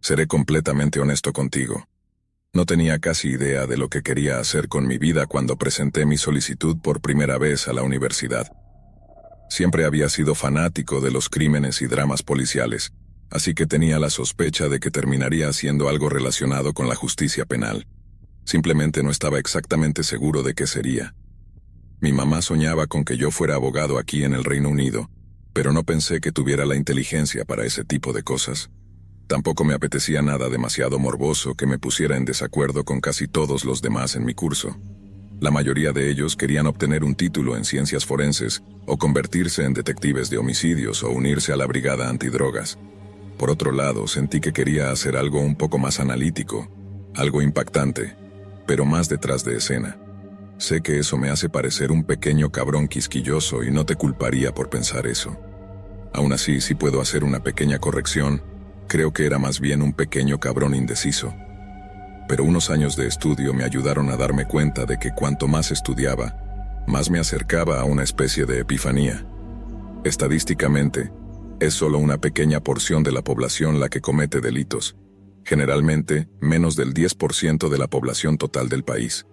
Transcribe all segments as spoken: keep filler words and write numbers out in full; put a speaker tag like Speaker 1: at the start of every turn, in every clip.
Speaker 1: Seré completamente honesto contigo. No tenía casi idea de lo que quería hacer con mi vida cuando presenté mi solicitud por primera vez a la universidad. Siempre había sido fanático de los crímenes y dramas policiales, así que tenía la sospecha de que terminaría haciendo algo relacionado con la justicia penal. Simplemente no estaba exactamente seguro de qué sería. Mi mamá soñaba con que yo fuera abogado aquí en el Reino Unido, pero no pensé que tuviera la inteligencia para ese tipo de cosas. Tampoco me apetecía nada demasiado morboso que me pusiera en desacuerdo con casi todos los demás en mi curso. La mayoría de ellos querían obtener un título en ciencias forenses o convertirse en detectives de homicidios o unirse a la brigada antidrogas. Por otro lado, sentí que quería hacer algo un poco más analítico, algo impactante, pero más detrás de escena. Sé que eso me hace parecer un pequeño cabrón quisquilloso y no te culparía por pensar eso. Aún así, si puedo hacer una pequeña corrección, creo que era más bien un pequeño cabrón indeciso. Pero unos años de estudio me ayudaron a darme cuenta de que cuanto más estudiaba, más me acercaba a una especie de epifanía. Estadísticamente, es solo una pequeña porción de la población la que comete delitos, generalmente menos del diez por ciento de la población total del país.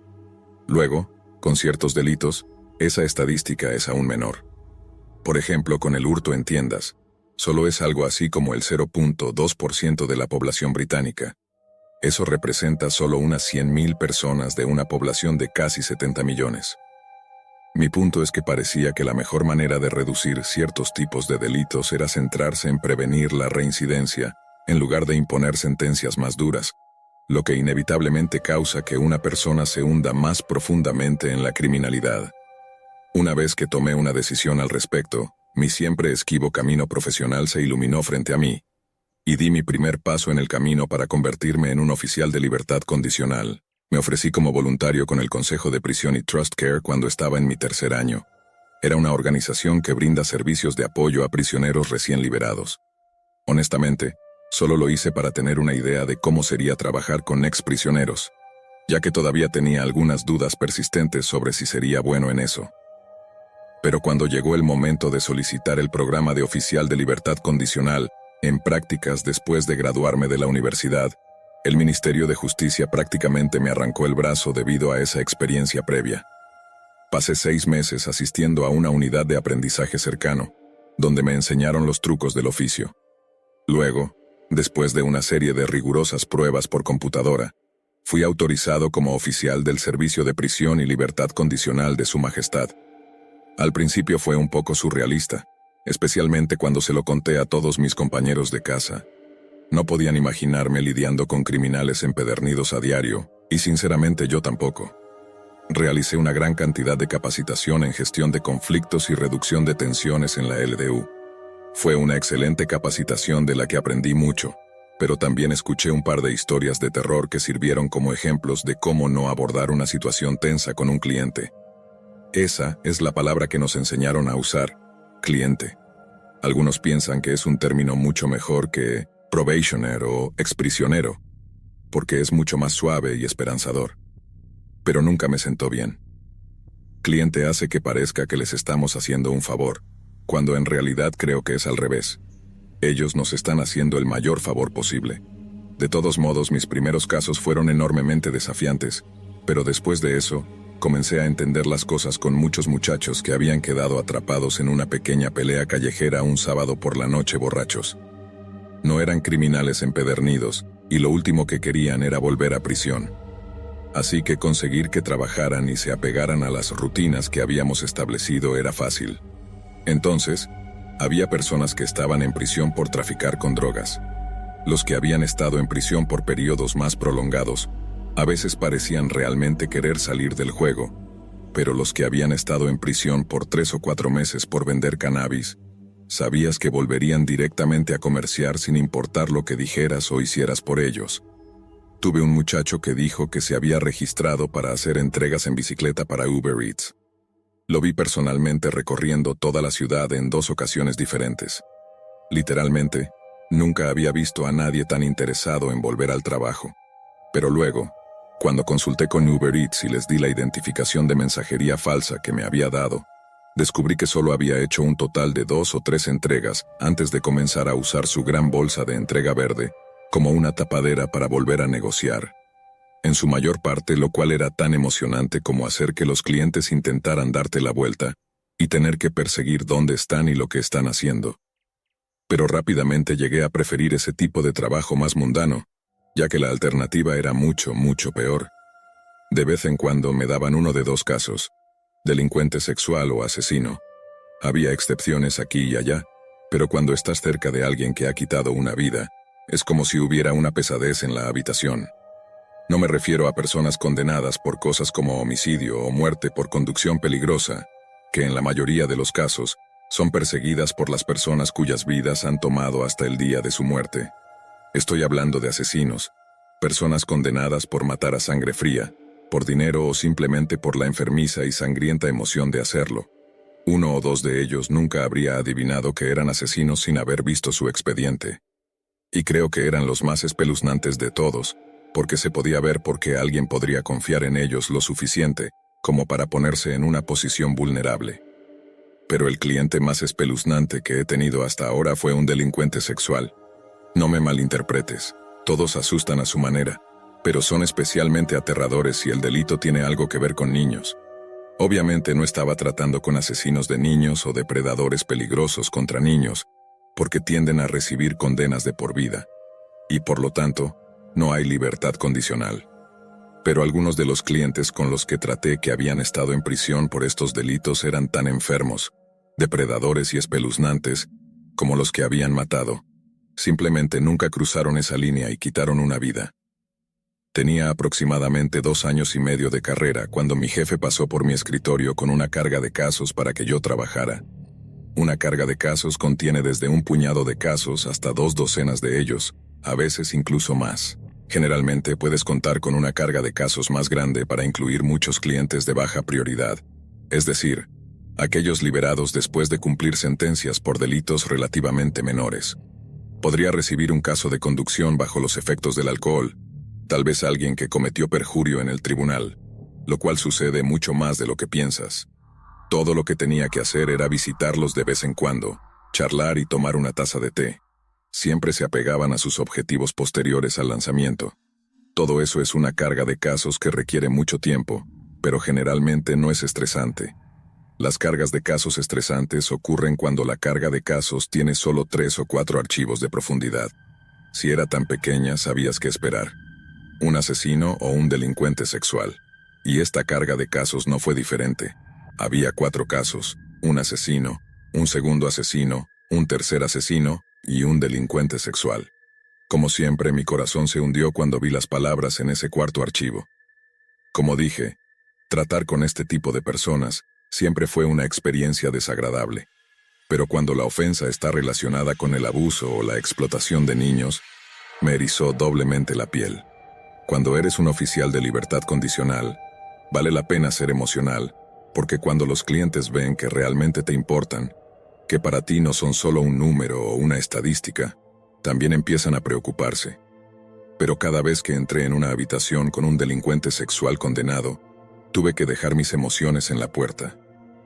Speaker 1: Luego, con ciertos delitos, esa estadística es aún menor. Por ejemplo, con el hurto en tiendas, solo es algo así como el cero punto dos por ciento de la población británica. Eso representa solo unas cien mil personas de una población de casi setenta millones. Mi punto es que parecía que la mejor manera de reducir ciertos tipos de delitos era centrarse en prevenir la reincidencia, en lugar de imponer sentencias más duras, lo que inevitablemente causa que una persona se hunda más profundamente en la criminalidad. Una vez que tomé una decisión al respecto, mi siempre esquivo camino profesional se iluminó frente a mí, y di mi primer paso en el camino para convertirme en un oficial de libertad condicional. Me ofrecí como voluntario con el Consejo de Prisión y Trust Care cuando estaba en mi tercer año. Era una organización que brinda servicios de apoyo a prisioneros recién liberados. Honestamente, solo lo hice para tener una idea de cómo sería trabajar con exprisioneros, ya que todavía tenía algunas dudas persistentes sobre si sería bueno en eso. Pero cuando llegó el momento de solicitar el programa de oficial de libertad condicional, en prácticas después de graduarme de la universidad, el Ministerio de Justicia prácticamente me arrancó el brazo debido a esa experiencia previa. Pasé seis meses asistiendo a una unidad de aprendizaje cercano, donde me enseñaron los trucos del oficio. Luego, después de una serie de rigurosas pruebas por computadora, fui autorizado como oficial del Servicio de Prisión y Libertad Condicional de Su Majestad. Al principio fue un poco surrealista, especialmente cuando se lo conté a todos mis compañeros de casa. No podían imaginarme lidiando con criminales empedernidos a diario, y sinceramente yo tampoco. Realicé una gran cantidad de capacitación en gestión de conflictos y reducción de tensiones en la L D U. Fue una excelente capacitación de la que aprendí mucho, pero también escuché un par de historias de terror que sirvieron como ejemplos de cómo no abordar una situación tensa con un cliente. Esa es la palabra que nos enseñaron a usar, cliente. Algunos piensan que es un término mucho mejor que probationer o exprisionero, porque es mucho más suave y esperanzador. Pero nunca me sentó bien. Cliente hace que parezca que les estamos haciendo un favor, cuando en realidad creo que es al revés. Ellos nos están haciendo el mayor favor posible. De todos modos, mis primeros casos fueron enormemente desafiantes, pero después de eso, comencé a entender las cosas con muchos muchachos que habían quedado atrapados en una pequeña pelea callejera un sábado por la noche borrachos. No eran criminales empedernidos, y lo último que querían era volver a prisión. Así que conseguir que trabajaran y se apegaran a las rutinas que habíamos establecido era fácil. Entonces, había personas que estaban en prisión por traficar con drogas. Los que habían estado en prisión por periodos más prolongados, a veces parecían realmente querer salir del juego, pero los que habían estado en prisión por tres o cuatro meses por vender cannabis, sabías que volverían directamente a comerciar sin importar lo que dijeras o hicieras por ellos. Tuve un muchacho que dijo que se había registrado para hacer entregas en bicicleta para Uber Eats. Lo vi personalmente recorriendo toda la ciudad en dos ocasiones diferentes. Literalmente, nunca había visto a nadie tan interesado en volver al trabajo. Pero luego, cuando consulté con Uber Eats y les di la identificación de mensajería falsa que me había dado, descubrí que solo había hecho un total de dos o tres entregas antes de comenzar a usar su gran bolsa de entrega verde, como una tapadera para volver a negociar. En su mayor parte, lo cual era tan emocionante como hacer que los clientes intentaran darte la vuelta y tener que perseguir dónde están y lo que están haciendo. Pero rápidamente llegué a preferir ese tipo de trabajo más mundano, ya que la alternativa era mucho, mucho peor. De vez en cuando me daban uno de dos casos: delincuente sexual o asesino. Había excepciones aquí y allá, pero cuando estás cerca de alguien que ha quitado una vida, es como si hubiera una pesadez en la habitación. No me refiero a personas condenadas por cosas como homicidio o muerte por conducción peligrosa, que en la mayoría de los casos son perseguidas por las personas cuyas vidas han tomado hasta el día de su muerte. Estoy hablando de asesinos, personas condenadas por matar a sangre fría, por dinero o simplemente por la enfermiza y sangrienta emoción de hacerlo. Uno o dos de ellos nunca habría adivinado que eran asesinos sin haber visto su expediente. Y creo que eran los más espeluznantes de todos, porque se podía ver por qué alguien podría confiar en ellos lo suficiente como para ponerse en una posición vulnerable. Pero el cliente más espeluznante que he tenido hasta ahora fue un delincuente sexual. No me malinterpretes, todos asustan a su manera, pero son especialmente aterradores si el delito tiene algo que ver con niños. Obviamente no estaba tratando con asesinos de niños o depredadores peligrosos contra niños, porque tienden a recibir condenas de por vida. Y por lo tanto, no hay libertad condicional. Pero algunos de los clientes con los que traté que habían estado en prisión por estos delitos eran tan enfermos, depredadores y espeluznantes, como los que habían matado. Simplemente nunca cruzaron esa línea y quitaron una vida. Tenía aproximadamente dos años y medio de carrera cuando mi jefe pasó por mi escritorio con una carga de casos para que yo trabajara. Una carga de casos contiene desde un puñado de casos hasta dos docenas de ellos, a veces incluso más. Generalmente puedes contar con una carga de casos más grande para incluir muchos clientes de baja prioridad, es decir, aquellos liberados después de cumplir sentencias por delitos relativamente menores. Podría recibir un caso de conducción bajo los efectos del alcohol, tal vez alguien que cometió perjurio en el tribunal, lo cual sucede mucho más de lo que piensas. Todo lo que tenía que hacer era visitarlos de vez en cuando, charlar y tomar una taza de té. Siempre se apegaban a sus objetivos posteriores al lanzamiento. Todo eso es una carga de casos que requiere mucho tiempo, pero generalmente no es estresante. Las cargas de casos estresantes ocurren cuando la carga de casos tiene solo tres o cuatro archivos de profundidad. Si era tan pequeña, sabías qué esperar: un asesino o un delincuente sexual. Y esta carga de casos no fue diferente. Había cuatro casos: un asesino, un segundo asesino, un tercer asesino y un delincuente sexual. Como siempre, mi corazón se hundió cuando vi las palabras en ese cuarto archivo. Como dije, tratar con este tipo de personas siempre fue una experiencia desagradable. Pero cuando la ofensa está relacionada con el abuso o la explotación de niños, me erizó doblemente la piel. Cuando eres un oficial de libertad condicional, vale la pena ser emocional, porque cuando los clientes ven que realmente te importan, que para ti no son solo un número o una estadística, también empiezan a preocuparse. Pero cada vez que entré en una habitación con un delincuente sexual condenado, tuve que dejar mis emociones en la puerta.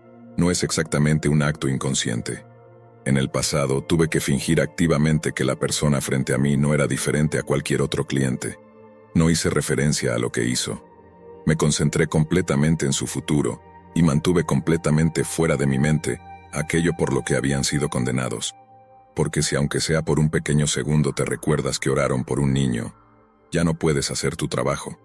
Speaker 1: No es exactamente un acto inconsciente. En el pasado tuve que fingir activamente que la persona frente a mí no era diferente a cualquier otro cliente. No hice referencia a lo que hizo. Me concentré completamente en su futuro y mantuve completamente fuera de mi mente aquello por lo que habían sido condenados. Porque si aunque sea por un pequeño segundo te recuerdas que oraron por un niño, ya no puedes hacer tu trabajo.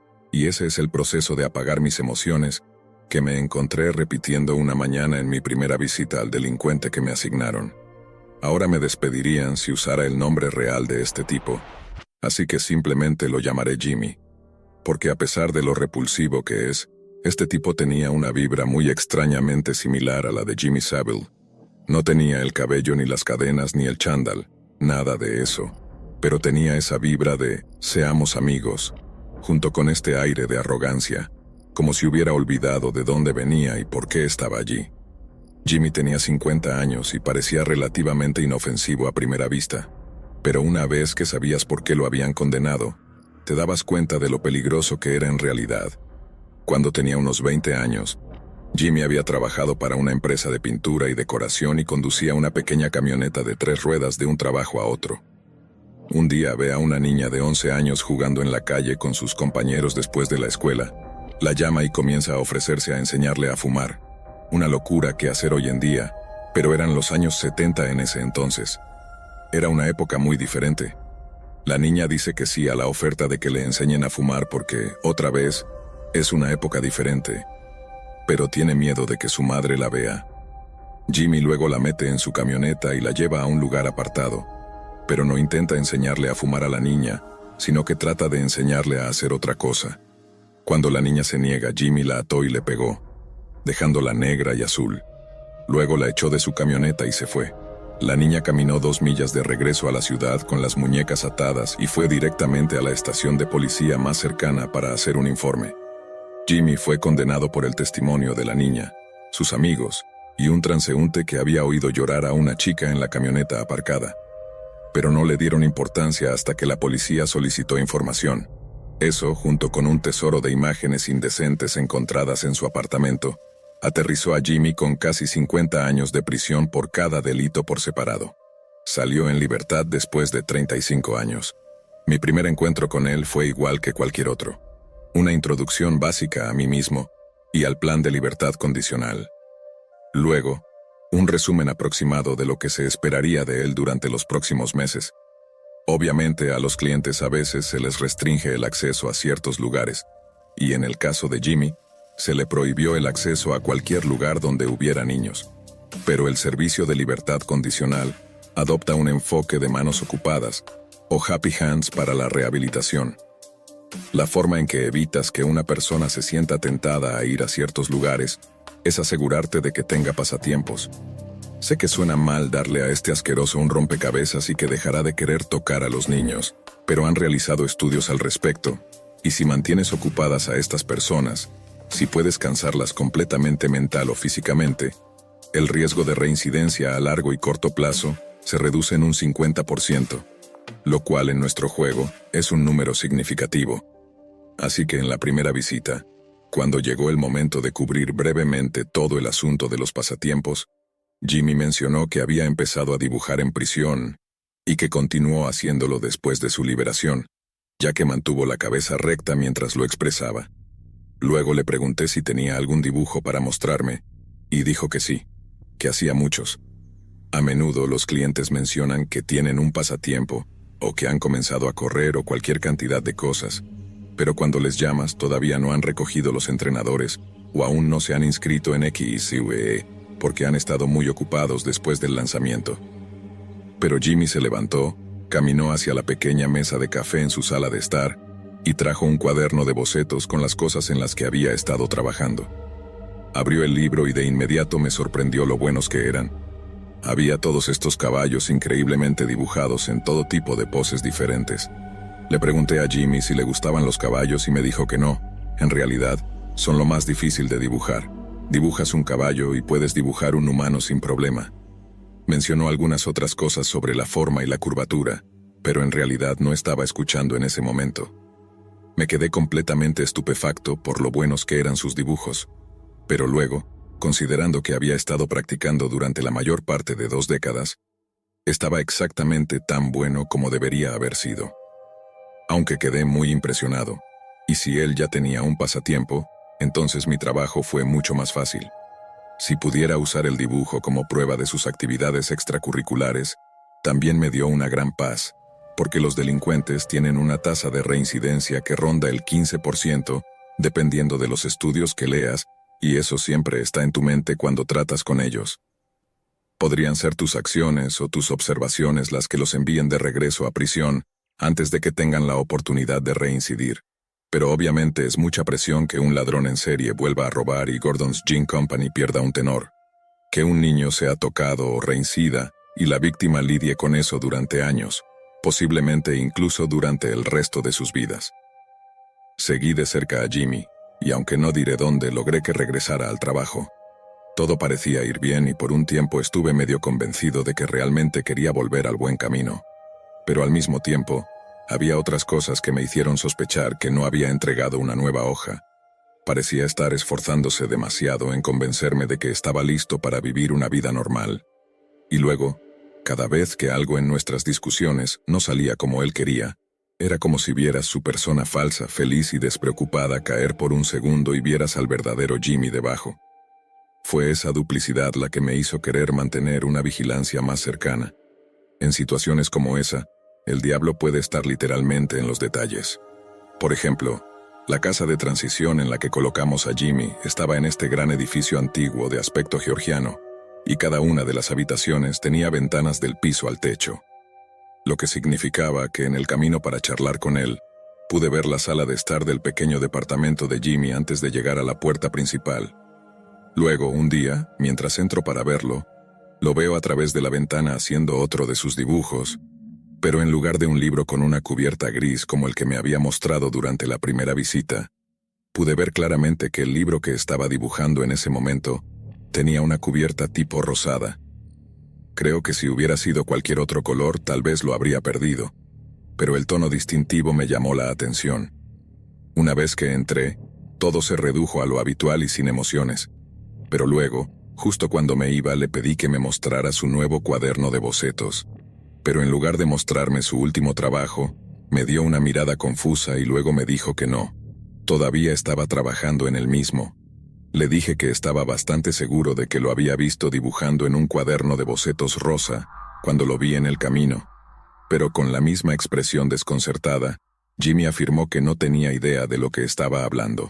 Speaker 1: Y ese es el proceso de apagar mis emociones que me encontré repitiendo una mañana en mi primera visita al delincuente que me asignaron. Ahora me despedirían si usara el nombre real de este tipo, así que simplemente lo llamaré Jimmy. Porque a pesar de lo repulsivo que es, este tipo tenía una vibra muy extrañamente similar a la de Jimmy Savile. No tenía el cabello ni las cadenas ni el chándal, nada de eso, pero tenía esa vibra de «seamos amigos», junto con este aire de arrogancia, como si hubiera olvidado de dónde venía y por qué estaba allí. Jimmy tenía cincuenta años y parecía relativamente inofensivo a primera vista, pero una vez que sabías por qué lo habían condenado, te dabas cuenta de lo peligroso que era en realidad. Cuando tenía unos veinte años, Jimmy había trabajado para una empresa de pintura y decoración y conducía una pequeña camioneta de tres ruedas de un trabajo a otro. Un día ve a una niña de once años jugando en la calle con sus compañeros después de la escuela. La llama y comienza a ofrecerse a enseñarle a fumar. Una locura que hacer hoy en día, pero eran los años setenta en ese entonces. Era una época muy diferente. La niña dice que sí a la oferta de que le enseñen a fumar porque, otra vez, es una época diferente. Pero tiene miedo de que su madre la vea. Jimmy luego la mete en su camioneta y la lleva a un lugar apartado, pero no intenta enseñarle a fumar a la niña, sino que trata de enseñarle a hacer otra cosa. Cuando la niña se niega, Jimmy la ató y le pegó, dejándola negra y azul. Luego la echó de su camioneta y se fue. La niña caminó dos millas de regreso a la ciudad con las muñecas atadas y fue directamente a la estación de policía más cercana para hacer un informe. Jimmy fue condenado por el testimonio de la niña, sus amigos y un transeúnte que había oído llorar a una chica en la camioneta aparcada. Pero no le dieron importancia hasta que la policía solicitó información. Eso, junto con un tesoro de imágenes indecentes encontradas en su apartamento, aterrizó a Jimmy con casi cincuenta años de prisión por cada delito por separado. Salió en libertad después de treinta y cinco años. Mi primer encuentro con él fue igual que cualquier otro. Una introducción básica a mí mismo y al plan de libertad condicional. Luego, un resumen aproximado de lo que se esperaría de él durante los próximos meses. Obviamente a los clientes a veces se les restringe el acceso a ciertos lugares, y en el caso de Jimmy, se le prohibió el acceso a cualquier lugar donde hubiera niños. Pero el servicio de libertad condicional adopta un enfoque de manos ocupadas, o happy hands para la rehabilitación. La forma en que evitas que una persona se sienta tentada a ir a ciertos lugares es asegurarte de que tenga pasatiempos. Sé que suena mal darle a este asqueroso un rompecabezas y que dejará de querer tocar a los niños, pero han realizado estudios al respecto, y si mantienes ocupadas a estas personas, si puedes cansarlas completamente mental o físicamente, el riesgo de reincidencia a largo y corto plazo se reduce en un cincuenta por ciento, lo cual en nuestro juego es un número significativo. Así que en la primera visita, cuando llegó el momento de cubrir brevemente todo el asunto de los pasatiempos, Jimmy mencionó que había empezado a dibujar en prisión y que continuó haciéndolo después de su liberación, ya que mantuvo la cabeza recta mientras lo expresaba. Luego le pregunté si tenía algún dibujo para mostrarme, y dijo que sí, que hacía muchos. A menudo los clientes mencionan que tienen un pasatiempo, o que han comenzado a correr o cualquier cantidad de cosas, pero cuando les llamas todavía no han recogido los entrenadores, o aún no se han inscrito en X Y E, porque han estado muy ocupados después del lanzamiento. Pero Jimmy se levantó, caminó hacia la pequeña mesa de café en su sala de estar, y trajo un cuaderno de bocetos con las cosas en las que había estado trabajando. Abrió el libro y de inmediato me sorprendió lo buenos que eran. Había todos estos caballos increíblemente dibujados en todo tipo de poses diferentes. Le pregunté a Jimmy si le gustaban los caballos y me dijo que no. En realidad, son lo más difícil de dibujar. Dibujas un caballo y puedes dibujar un humano sin problema. Mencionó algunas otras cosas sobre la forma y la curvatura, pero en realidad no estaba escuchando en ese momento. Me quedé completamente estupefacto por lo buenos que eran sus dibujos, pero luego, considerando que había estado practicando durante la mayor parte de dos décadas, estaba exactamente tan bueno como debería haber sido. Aunque quedé muy impresionado, y si él ya tenía un pasatiempo, entonces mi trabajo fue mucho más fácil. Si pudiera usar el dibujo como prueba de sus actividades extracurriculares, también me dio una gran paz, porque los delincuentes tienen una tasa de reincidencia que ronda el quince por ciento, dependiendo de los estudios que leas, y eso siempre está en tu mente cuando tratas con ellos. Podrían ser tus acciones o tus observaciones las que los envíen de regreso a prisión antes de que tengan la oportunidad de reincidir. Pero obviamente es mucha presión que un ladrón en serie vuelva a robar y Gordon's Gin Company pierda un tenor. Que un niño sea tocado o reincida y la víctima lidie con eso durante años, posiblemente incluso durante el resto de sus vidas. Seguí de cerca a Jimmy, y aunque no diré dónde, logré que regresara al trabajo. Todo parecía ir bien y por un tiempo estuve medio convencido de que realmente quería volver al buen camino. Pero al mismo tiempo, había otras cosas que me hicieron sospechar que no había entregado una nueva hoja. Parecía estar esforzándose demasiado en convencerme de que estaba listo para vivir una vida normal. Y luego, Cada vez que algo en nuestras discusiones no salía como él quería, era como si vieras su persona falsa, feliz y despreocupada caer por un segundo y vieras al verdadero Jimmy debajo. Fue esa duplicidad la que me hizo querer mantener una vigilancia más cercana. En situaciones como esa, el diablo puede estar literalmente en los detalles. Por ejemplo, la casa de transición en la que colocamos a Jimmy estaba en este gran edificio antiguo de aspecto georgiano, y cada una de las habitaciones tenía ventanas del piso al techo. Lo que significaba que en el camino para charlar con él, pude ver la sala de estar del pequeño departamento de Jimmy antes de llegar a la puerta principal. Luego, un día, mientras entro para verlo, lo veo a través de la ventana haciendo otro de sus dibujos, pero en lugar de un libro con una cubierta gris como el que me había mostrado durante la primera visita, pude ver claramente que el libro que estaba dibujando en ese momento tenía una cubierta tipo rosada. Creo que si hubiera sido cualquier otro color, tal vez lo habría perdido, pero el tono distintivo me llamó la atención. Una vez que entré, todo se redujo a lo habitual y sin emociones, pero luego, justo cuando me iba, le pedí que me mostrara su nuevo cuaderno de bocetos, pero en lugar de mostrarme su último trabajo, me dio una mirada confusa y luego me dijo que no, todavía estaba trabajando en el mismo. Le dije que estaba bastante seguro de que lo había visto dibujando en un cuaderno de bocetos rosa cuando lo vi en el camino, pero con la misma expresión desconcertada, Jimmy afirmó que no tenía idea de lo que estaba hablando.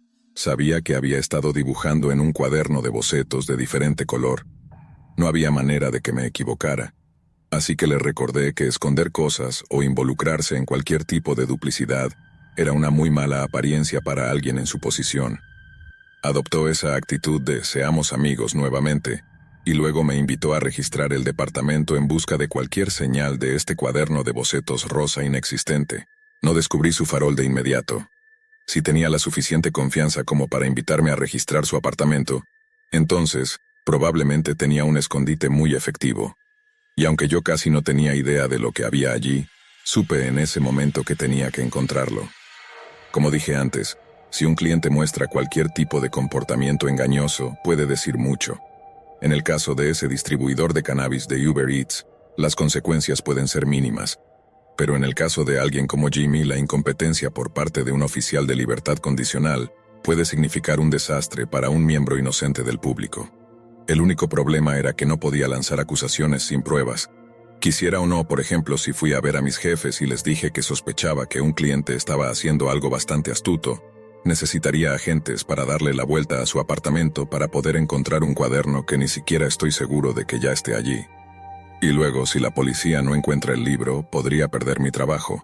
Speaker 1: Sabía que había estado dibujando en un cuaderno de bocetos de diferente color. No había manera de que me equivocara, así que le recordé que esconder cosas o involucrarse en cualquier tipo de duplicidad era una muy mala apariencia para alguien en su posición. Adoptó esa actitud de seamos amigos nuevamente, y luego me invitó a registrar el departamento en busca de cualquier señal de este cuaderno de bocetos rosa inexistente. No descubrí su farol de inmediato. Si tenía la suficiente confianza como para invitarme a registrar su apartamento, entonces, probablemente tenía un escondite muy efectivo. Y aunque yo casi no tenía idea de lo que había allí, supe en ese momento que tenía que encontrarlo. Como dije antes, si un cliente muestra cualquier tipo de comportamiento engañoso, puede decir mucho. En el caso de ese distribuidor de cannabis de Uber Eats, las consecuencias pueden ser mínimas. Pero en el caso de alguien como Jimmy, la incompetencia por parte de un oficial de libertad condicional puede significar un desastre para un miembro inocente del público. El único problema era que no podía lanzar acusaciones sin pruebas. Quisiera o no, por ejemplo, si fui a ver a mis jefes y les dije que sospechaba que un cliente estaba haciendo algo bastante astuto, necesitaría agentes para darle la vuelta a su apartamento para poder encontrar un cuaderno que ni siquiera estoy seguro de que ya esté allí. Y luego, si la policía no encuentra el libro, podría perder mi trabajo.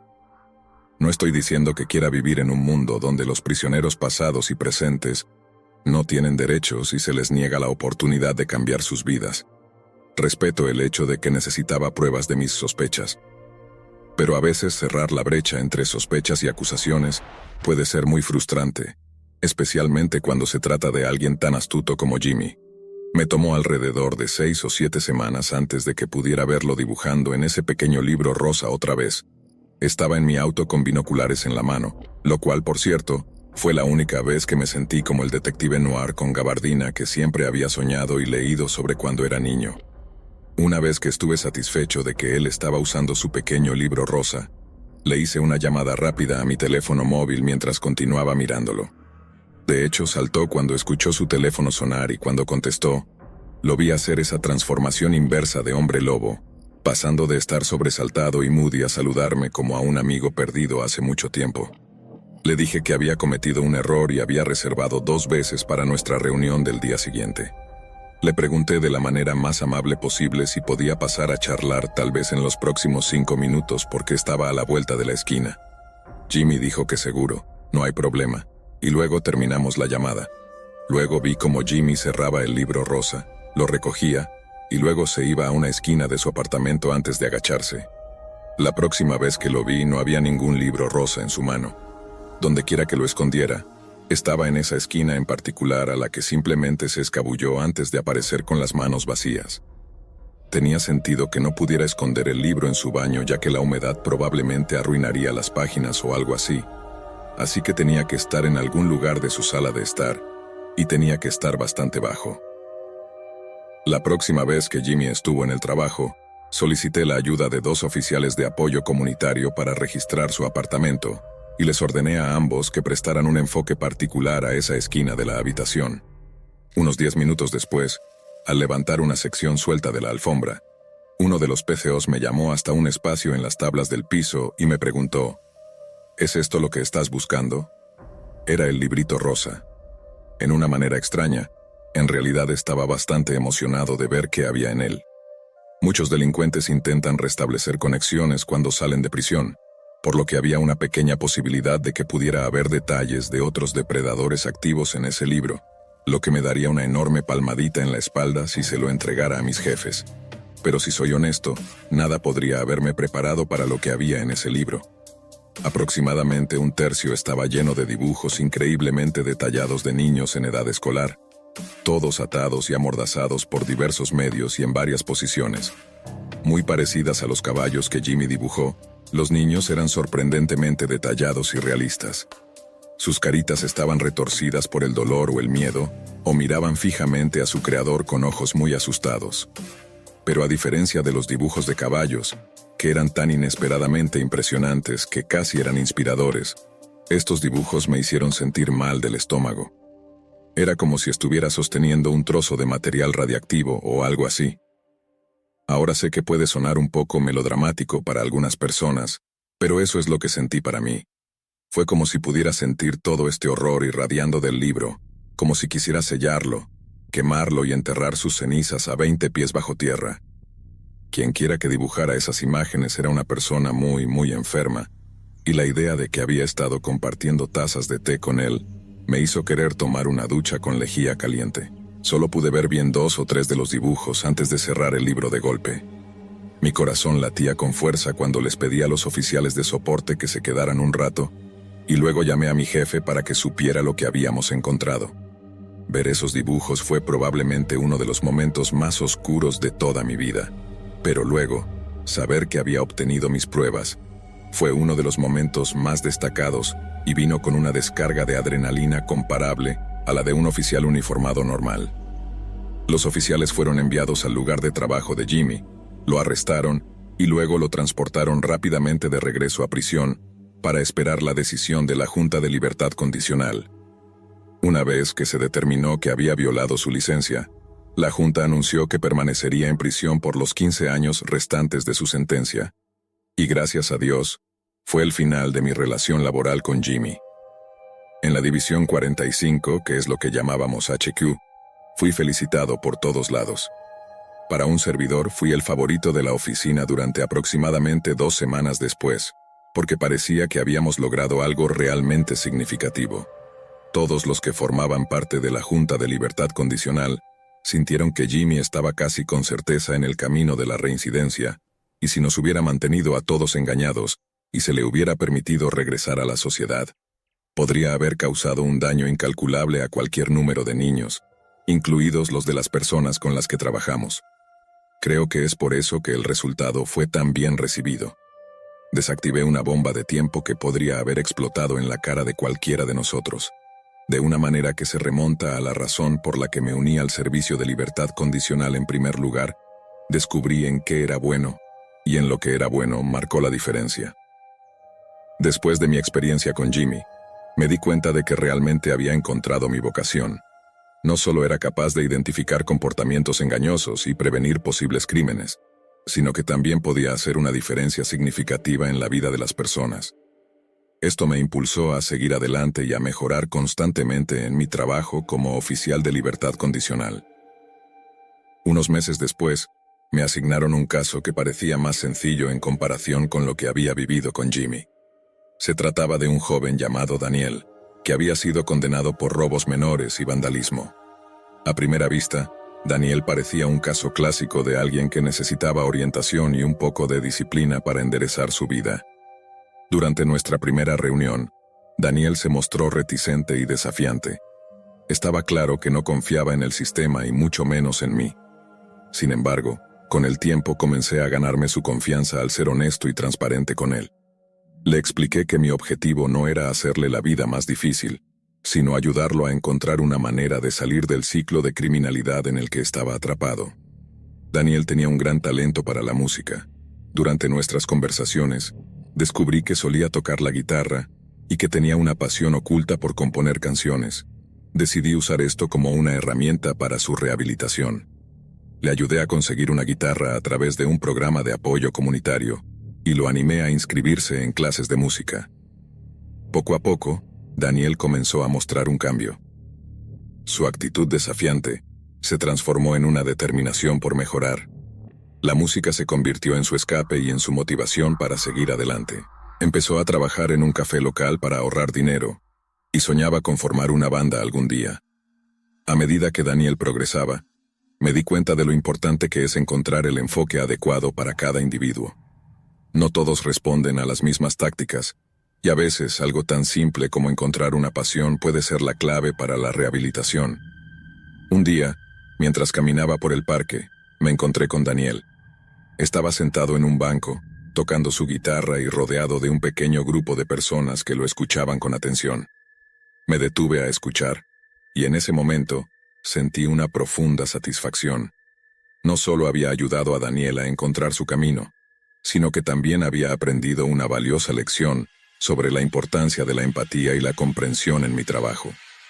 Speaker 1: No estoy diciendo que quiera vivir en un mundo donde los prisioneros pasados y presentes no tienen derechos y se les niega la oportunidad de cambiar sus vidas. Respeto el hecho de que necesitaba pruebas de mis sospechas. Pero a veces cerrar la brecha entre sospechas y acusaciones puede ser muy frustrante, especialmente cuando se trata de alguien tan astuto como Jimmy. Me tomó alrededor de seis o siete semanas antes de que pudiera verlo dibujando en ese pequeño libro rosa otra vez. Estaba en mi auto con binoculares en la mano, lo cual, por cierto, fue la única vez que me sentí como el detective noir con gabardina que siempre había soñado y leído sobre cuando era niño. Una vez que estuve satisfecho de que él estaba usando su pequeño libro rosa, le hice una llamada rápida a mi teléfono móvil mientras continuaba mirándolo. De hecho, saltó cuando escuchó su teléfono sonar y cuando contestó, lo vi hacer esa transformación inversa de hombre lobo, pasando de estar sobresaltado y moody a saludarme como a un amigo perdido hace mucho tiempo. Le dije que había cometido un error y había reservado dos veces para nuestra reunión del día siguiente. Le pregunté de la manera más amable posible si podía pasar a charlar tal vez en los próximos cinco minutos porque estaba a la vuelta de la esquina. Jimmy dijo que seguro, no hay problema, y luego terminamos la llamada. Luego vi cómo Jimmy cerraba el libro rosa, lo recogía, y luego se iba a una esquina de su apartamento antes de agacharse. La próxima vez que lo vi no había ningún libro rosa en su mano. Donde quiera que lo escondiera, estaba en esa esquina en particular a la que simplemente se escabulló antes de aparecer con las manos vacías. Tenía sentido que no pudiera esconder el libro en su baño ya que la humedad probablemente arruinaría las páginas o algo así. Así que tenía que estar en algún lugar de su sala de estar, y tenía que estar bastante bajo. La próxima vez que Jimmy estuvo en el trabajo, Solicité la ayuda de dos oficiales de apoyo comunitario para registrar su apartamento, y les ordené a ambos que prestaran un enfoque particular a esa esquina de la habitación. Unos diez minutos después, al levantar una sección suelta de la alfombra, uno de los P C Os me llamó hasta un espacio en las tablas del piso y me preguntó: ¿Es esto lo que estás buscando? Era el librito rosa. En una manera extraña, en realidad estaba bastante emocionado de ver qué había en él. Muchos delincuentes intentan restablecer conexiones cuando salen de prisión, por lo que había una pequeña posibilidad de que pudiera haber detalles de otros depredadores activos en ese libro, lo que me daría una enorme palmadita en la espalda si se lo entregara a mis jefes. Pero si soy honesto, nada podría haberme preparado para lo que había en ese libro. Aproximadamente un tercio estaba lleno de dibujos increíblemente detallados de niños en edad escolar, todos atados y amordazados por diversos medios y en varias posiciones. Muy parecidas a los caballos que Jimmy dibujó, los niños eran sorprendentemente detallados y realistas. Sus caritas estaban retorcidas por el dolor o el miedo, o miraban fijamente a su creador con ojos muy asustados. Pero a diferencia de los dibujos de caballos, que eran tan inesperadamente impresionantes que casi eran inspiradores, estos dibujos me hicieron sentir mal del estómago. Era como si estuviera sosteniendo un trozo de material radiactivo o algo así. Ahora sé que puede sonar un poco melodramático para algunas personas, pero eso es lo que sentí para mí. Fue como si pudiera sentir todo este horror irradiando del libro, como si quisiera sellarlo, quemarlo y enterrar sus cenizas a veinte pies bajo tierra. Quien quiera que dibujara esas imágenes era una persona muy, muy enferma, y la idea de que había estado compartiendo tazas de té con él me hizo querer tomar una ducha con lejía caliente. Solo pude ver bien dos o tres de los dibujos antes de cerrar el libro de golpe. Mi corazón latía con fuerza cuando les pedí a los oficiales de soporte que se quedaran un rato, y luego llamé a mi jefe para que supiera lo que habíamos encontrado. Ver esos dibujos fue probablemente uno de los momentos más oscuros de toda mi vida, pero luego, saber que había obtenido mis pruebas, fue uno de los momentos más destacados y vino con una descarga de adrenalina comparable a la de un oficial uniformado normal. Los oficiales fueron enviados al lugar de trabajo de Jimmy, lo arrestaron y luego lo transportaron rápidamente de regreso a prisión para esperar la decisión de la Junta de Libertad Condicional. Una vez que se determinó que había violado su licencia, la Junta anunció que permanecería en prisión por los quince años restantes de su sentencia. Y gracias a Dios, fue el final de mi relación laboral con Jimmy. En la División cuarenta y cinco, que es lo que llamábamos H Q, fui felicitado por todos lados. Para un servidor fui el favorito de la oficina durante aproximadamente dos semanas después, porque parecía que habíamos logrado algo realmente significativo. Todos los que formaban parte de la Junta de Libertad Condicional sintieron que Jimmy estaba casi con certeza en el camino de la reincidencia, y si nos hubiera mantenido a todos engañados y se le hubiera permitido regresar a la sociedad, podría haber causado un daño incalculable a cualquier número de niños, incluidos los de las personas con las que trabajamos. Creo que es por eso que el resultado fue tan bien recibido. Desactivé una bomba de tiempo que podría haber explotado en la cara de cualquiera de nosotros, de una manera que se remonta a la razón por la que me uní al servicio de libertad condicional en primer lugar. Descubrí en qué era bueno, y en lo que era bueno marcó la diferencia. Después de mi experiencia con Jimmy, me di cuenta de que realmente había encontrado mi vocación. No solo era capaz de identificar comportamientos engañosos y prevenir posibles crímenes, sino que también podía hacer una diferencia significativa en la vida de las personas. Esto me impulsó a seguir adelante y a mejorar constantemente en mi trabajo como oficial de libertad condicional. Unos meses después, me asignaron un caso que parecía más sencillo en comparación con lo que había vivido con Jimmy. Se trataba de un joven llamado Daniel, que había sido condenado por robos menores y vandalismo. A primera vista, Daniel parecía un caso clásico de alguien que necesitaba orientación y un poco de disciplina para enderezar su vida. Durante nuestra primera reunión, Daniel se mostró reticente y desafiante. Estaba claro que no confiaba en el sistema y mucho menos en mí. Sin embargo, con el tiempo comencé a ganarme su confianza al ser honesto y transparente con él. Le expliqué que mi objetivo no era hacerle la vida más difícil, sino ayudarlo a encontrar una manera de salir del ciclo de criminalidad en el que estaba atrapado. Daniel tenía un gran talento para la música. Durante nuestras conversaciones, descubrí que solía tocar la guitarra y que tenía una pasión oculta por componer canciones. Decidí usar esto como una herramienta para su rehabilitación. Le ayudé a conseguir una guitarra a través de un programa de apoyo comunitario y lo animé a inscribirse en clases de música. Poco a poco, Daniel comenzó a mostrar un cambio. Su actitud desafiante se transformó en una determinación por mejorar. La música se convirtió en su escape y en su motivación para seguir adelante. Empezó a trabajar en un café local para ahorrar dinero y soñaba con formar una banda algún día. A medida que Daniel progresaba, me di cuenta de lo importante que es encontrar el enfoque adecuado para cada individuo. No todos responden a las mismas tácticas, y a veces algo tan simple como encontrar una pasión puede ser la clave para la rehabilitación. Un día, mientras caminaba por el parque, me encontré con Daniel. Estaba sentado en un banco, tocando su guitarra y rodeado de un pequeño grupo de personas que lo escuchaban con atención. Me detuve a escuchar, y en ese momento sentí una profunda satisfacción. No solo había ayudado a Daniel a encontrar su camino, sino que también había aprendido una valiosa lección sobre la importancia de la empatía y la comprensión en mi trabajo.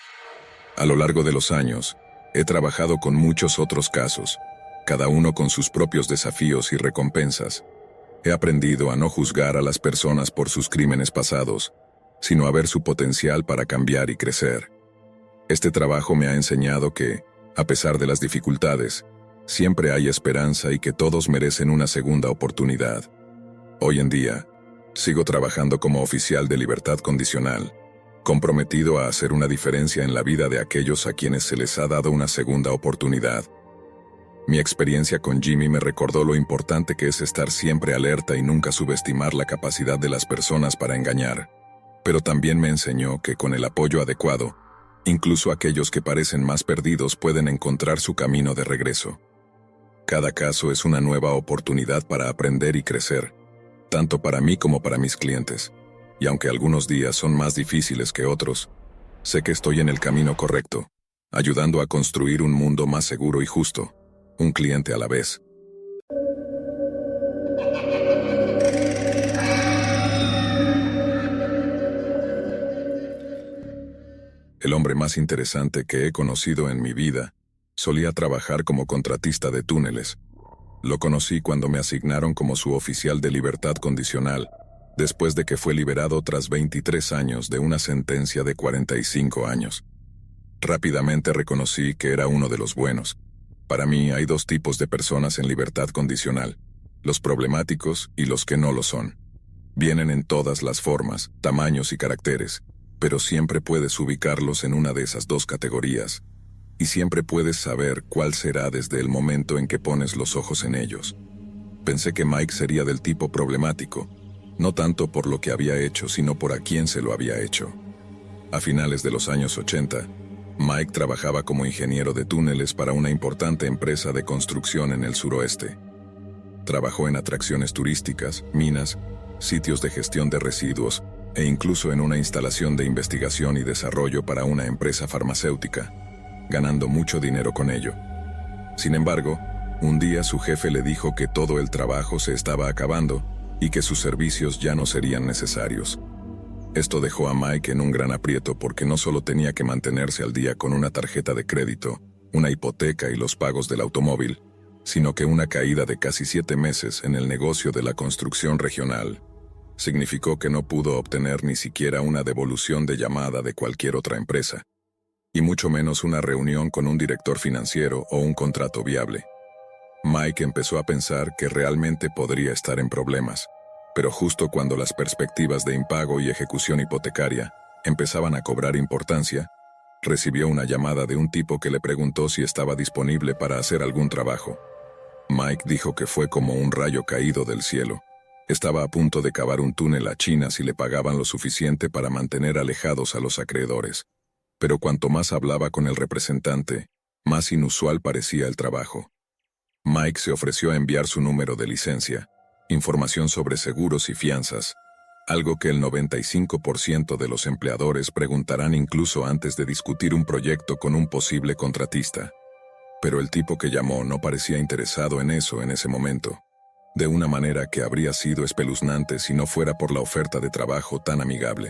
Speaker 1: A lo largo de los años, he trabajado con muchos otros casos, cada uno con sus propios desafíos y recompensas. He aprendido a no juzgar a las personas por sus crímenes pasados, sino a ver su potencial para cambiar y crecer. Este trabajo me ha enseñado que, a pesar de las dificultades, siempre hay esperanza y que todos merecen una segunda oportunidad. Hoy en día, sigo trabajando como oficial de libertad condicional, comprometido a hacer una diferencia en la vida de aquellos a quienes se les ha dado una segunda oportunidad. Mi experiencia con Jimmy me recordó lo importante que es estar siempre alerta y nunca subestimar la capacidad de las personas para engañar, pero también me enseñó que con el apoyo adecuado, incluso aquellos que parecen más perdidos pueden encontrar su camino de regreso. Cada caso es una nueva oportunidad para aprender y crecer, tanto para mí como para mis clientes, y aunque algunos días son más difíciles que otros, sé que estoy en el camino correcto, ayudando a construir un mundo más seguro y justo, un cliente a la vez. El hombre más interesante que he conocido en mi vida solía trabajar como contratista de túneles. Lo conocí cuando me asignaron como su oficial de libertad condicional, después de que fue liberado tras veintitrés años de una sentencia de cuarenta y cinco años. Rápidamente reconocí que era uno de los buenos. Para mí hay dos tipos de personas en libertad condicional, los problemáticos y los que no lo son. Vienen en todas las formas, tamaños y caracteres, pero siempre puedes ubicarlos en una de esas dos categorías, y siempre puedes saber cuál será desde el momento en que pones los ojos en ellos. Pensé que Mike sería del tipo problemático, no tanto por lo que había hecho, sino por a quién se lo había hecho. A finales de los años ochenta, Mike trabajaba como ingeniero de túneles para una importante empresa de construcción en el suroeste. Trabajó en atracciones turísticas, minas, sitios de gestión de residuos e incluso en una instalación de investigación y desarrollo para una empresa farmacéutica, ganando mucho dinero con ello. Sin embargo, un día su jefe le dijo que todo el trabajo se estaba acabando y que sus servicios ya no serían necesarios. Esto dejó a Mike en un gran aprieto porque no solo tenía que mantenerse al día con una tarjeta de crédito, una hipoteca y los pagos del automóvil, sino que una caída de casi siete meses en el negocio de la construcción regional significó que no pudo obtener ni siquiera una devolución de llamada de cualquier otra empresa, y mucho menos una reunión con un director financiero o un contrato viable. Mike empezó a pensar que realmente podría estar en problemas, pero justo cuando las perspectivas de impago y ejecución hipotecaria empezaban a cobrar importancia, recibió una llamada de un tipo que le preguntó si estaba disponible para hacer algún trabajo. Mike dijo que fue como un rayo caído del cielo. Estaba a punto de cavar un túnel a China si le pagaban lo suficiente para mantener alejados a los acreedores. Pero cuanto más hablaba con el representante, más inusual parecía el trabajo. Mike se ofreció a enviar su número de licencia, información sobre seguros y fianzas, algo que el noventa y cinco por ciento de los empleadores preguntarán incluso antes de discutir un proyecto con un posible contratista. Pero el tipo que llamó no parecía interesado en eso en ese momento, de una manera que habría sido espeluznante si no fuera por la oferta de trabajo tan amigable.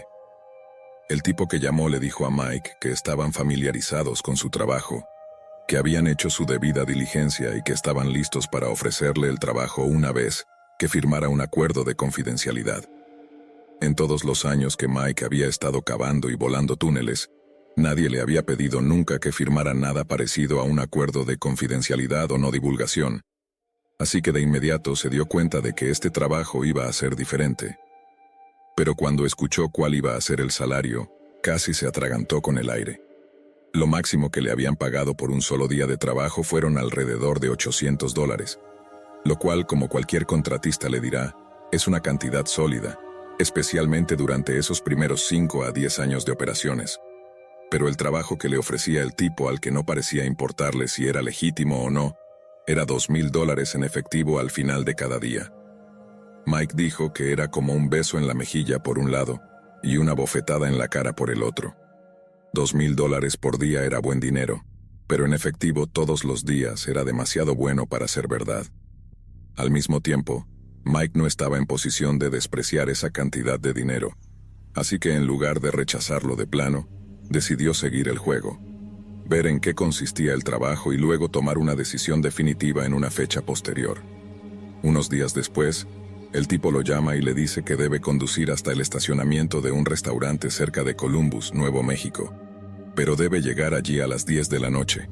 Speaker 1: El tipo que llamó le dijo a Mike que estaban familiarizados con su trabajo, que habían hecho su debida diligencia y que estaban listos para ofrecerle el trabajo una vez que firmara un acuerdo de confidencialidad. En todos los años que Mike había estado cavando y volando túneles, nadie le había pedido nunca que firmara nada parecido a un acuerdo de confidencialidad o no divulgación, así que de inmediato se dio cuenta de que este trabajo iba a ser diferente. Pero cuando escuchó cuál iba a ser el salario, casi se atragantó con el aire. Lo máximo que le habían pagado por un solo día de trabajo fueron alrededor de ochocientos dólares, lo cual, como cualquier contratista le dirá, es una cantidad sólida, especialmente durante esos primeros cinco a diez años de operaciones. Pero el trabajo que le ofrecía el tipo, al que no parecía importarle si era legítimo o no, era dos mil dólares en efectivo al final de cada día. Mike dijo que era como un beso en la mejilla por un lado y una bofetada en la cara por el otro. Dos mil dólares por día era buen dinero, pero en efectivo todos los días era demasiado bueno para ser verdad. Al mismo tiempo, Mike no estaba en posición de despreciar esa cantidad de dinero, así que en lugar de rechazarlo de plano, decidió seguir el juego, ver en qué consistía el trabajo y luego tomar una decisión definitiva en una fecha posterior. Unos días después, el tipo lo llama y le dice que debe conducir hasta el estacionamiento de un restaurante cerca de Columbus, Nuevo México, pero debe llegar allí a las diez de la noche.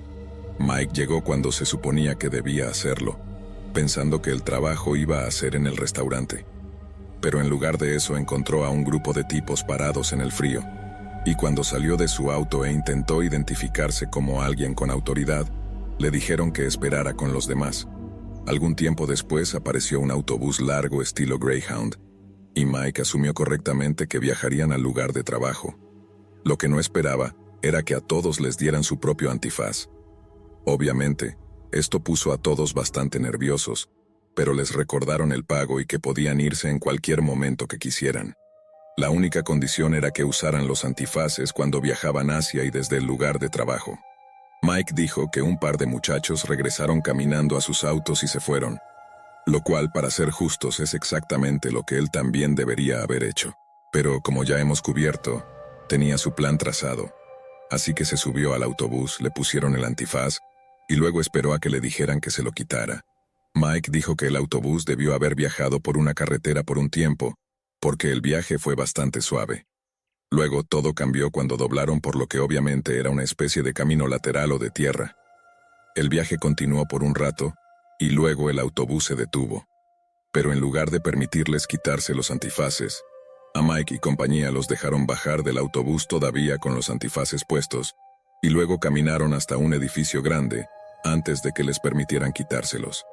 Speaker 1: Mike llegó cuando se suponía que debía hacerlo, pensando que el trabajo iba a ser en el restaurante. Pero en lugar de eso encontró a un grupo de tipos parados en el frío, y cuando salió de su auto e intentó identificarse como alguien con autoridad, le dijeron que esperara con los demás. Algún tiempo después apareció un autobús largo estilo Greyhound, y Mike asumió correctamente que viajarían al lugar de trabajo. Lo que no esperaba era que a todos les dieran su propio antifaz. Obviamente, esto puso a todos bastante nerviosos, pero les recordaron el pago y que podían irse en cualquier momento que quisieran. La única condición era que usaran los antifaces cuando viajaban hacia y desde el lugar de trabajo. Mike dijo que un par de muchachos regresaron caminando a sus autos y se fueron, lo cual, para ser justos, es exactamente lo que él también debería haber hecho. Pero, como ya hemos cubierto, tenía su plan trazado, así que se subió al autobús, le pusieron el antifaz y luego esperó a que le dijeran que se lo quitara. Mike dijo que el autobús debió haber viajado por una carretera por un tiempo, porque el viaje fue bastante suave. Luego todo cambió cuando doblaron por lo que obviamente era una especie de camino lateral o de tierra. El viaje continuó por un rato, y luego el autobús se detuvo. Pero en lugar de permitirles quitarse los antifaces, a Mike y compañía los dejaron bajar del autobús todavía con los antifaces puestos, y luego caminaron hasta un edificio grande, antes de que les permitieran quitárselos.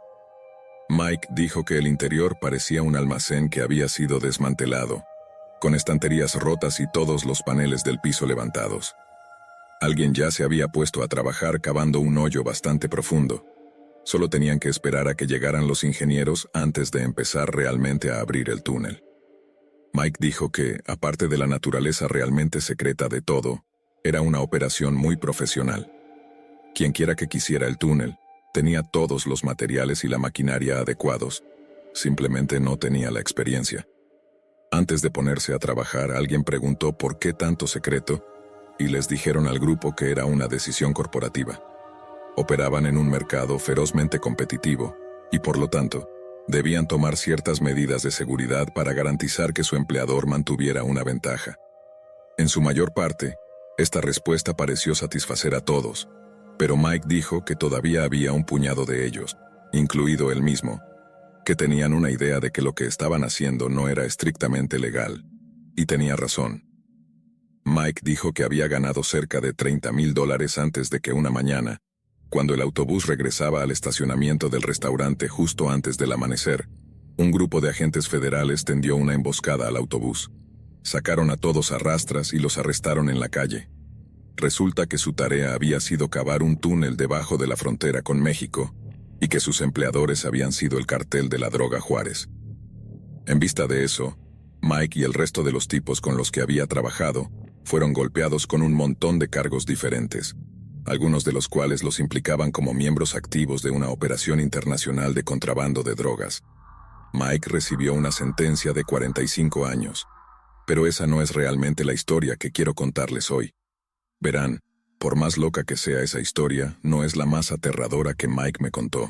Speaker 1: Mike dijo que el interior parecía un almacén que había sido desmantelado, con estanterías rotas y todos los paneles del piso levantados. Alguien ya se había puesto a trabajar cavando un hoyo bastante profundo. Solo tenían que esperar a que llegaran los ingenieros antes de empezar realmente a abrir el túnel. Mike dijo que, aparte de la naturaleza realmente secreta de todo, era una operación muy profesional. Quienquiera que quisiera el túnel, tenía todos los materiales y la maquinaria adecuados, simplemente no tenía la experiencia. Antes de ponerse a trabajar, alguien preguntó por qué tanto secreto, y les dijeron al grupo que era una decisión corporativa. Operaban en un mercado ferozmente competitivo, y por lo tanto, debían tomar ciertas medidas de seguridad para garantizar que su empleador mantuviera una ventaja. En su mayor parte, esta respuesta pareció satisfacer a todos, pero Mike dijo que todavía había un puñado de ellos, incluido él mismo, que tenían una idea de que lo que estaban haciendo no era estrictamente legal, y tenía razón. Mike dijo que había ganado cerca de treinta mil dólares antes de que una mañana, cuando el autobús regresaba al estacionamiento del restaurante justo antes del amanecer, un grupo de agentes federales tendió una emboscada al autobús. Sacaron a todos a rastras y los arrestaron en la calle. Resulta que su tarea había sido cavar un túnel debajo de la frontera con México, y que sus empleadores habían sido el cartel de la droga Juárez. En vista de eso, Mike y el resto de los tipos con los que había trabajado fueron golpeados con un montón de cargos diferentes, algunos de los cuales los implicaban como miembros activos de una operación internacional de contrabando de drogas. Mike recibió una sentencia de cuarenta y cinco años, pero esa no es realmente la historia que quiero contarles hoy. Verán, por más loca que sea esa historia, no es la más aterradora que Mike me contó.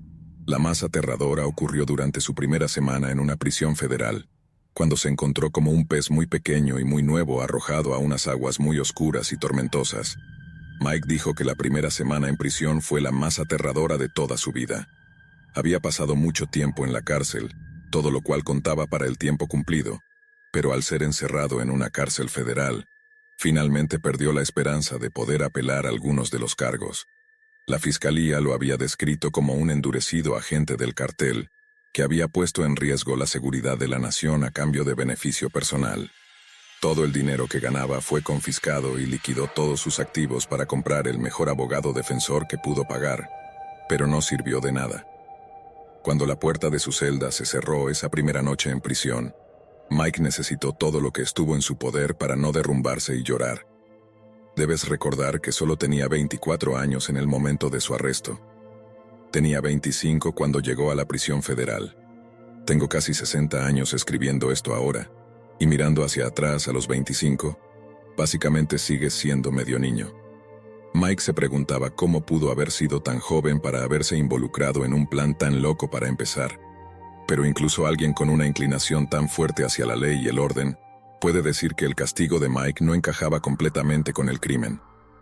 Speaker 1: La más aterradora ocurrió durante su primera semana en una prisión federal, cuando se encontró como un pez muy pequeño y muy nuevo arrojado a unas aguas muy oscuras y tormentosas. Mike dijo que la primera semana en prisión fue la más aterradora de toda su vida. Había pasado mucho tiempo en la cárcel, todo lo cual contaba para el tiempo cumplido, pero al ser encerrado en una cárcel federal, finalmente perdió la esperanza de poder apelar algunos de los cargos. La fiscalía lo había descrito como un endurecido agente del cartel, que había puesto en riesgo la seguridad de la nación a cambio de beneficio personal. Todo el dinero que ganaba fue confiscado y liquidó todos sus activos para comprar el mejor abogado defensor que pudo pagar, pero no sirvió de nada. Cuando la puerta de su celda se cerró esa primera noche en prisión, Mike necesitó todo lo que estuvo en su poder para no derrumbarse y llorar. Debes recordar que solo tenía veinticuatro años en el momento de su arresto. Tenía veinticinco cuando llegó a la prisión federal. Tengo casi sesenta años escribiendo esto ahora, y mirando hacia atrás a los veinticinco, básicamente sigues siendo medio niño. Mike se preguntaba cómo pudo haber sido tan joven para haberse involucrado en un plan tan loco para empezar. Pero incluso alguien con una inclinación tan fuerte hacia la ley y el orden puede decir que el castigo de Mike no encajaba completamente con el crimen.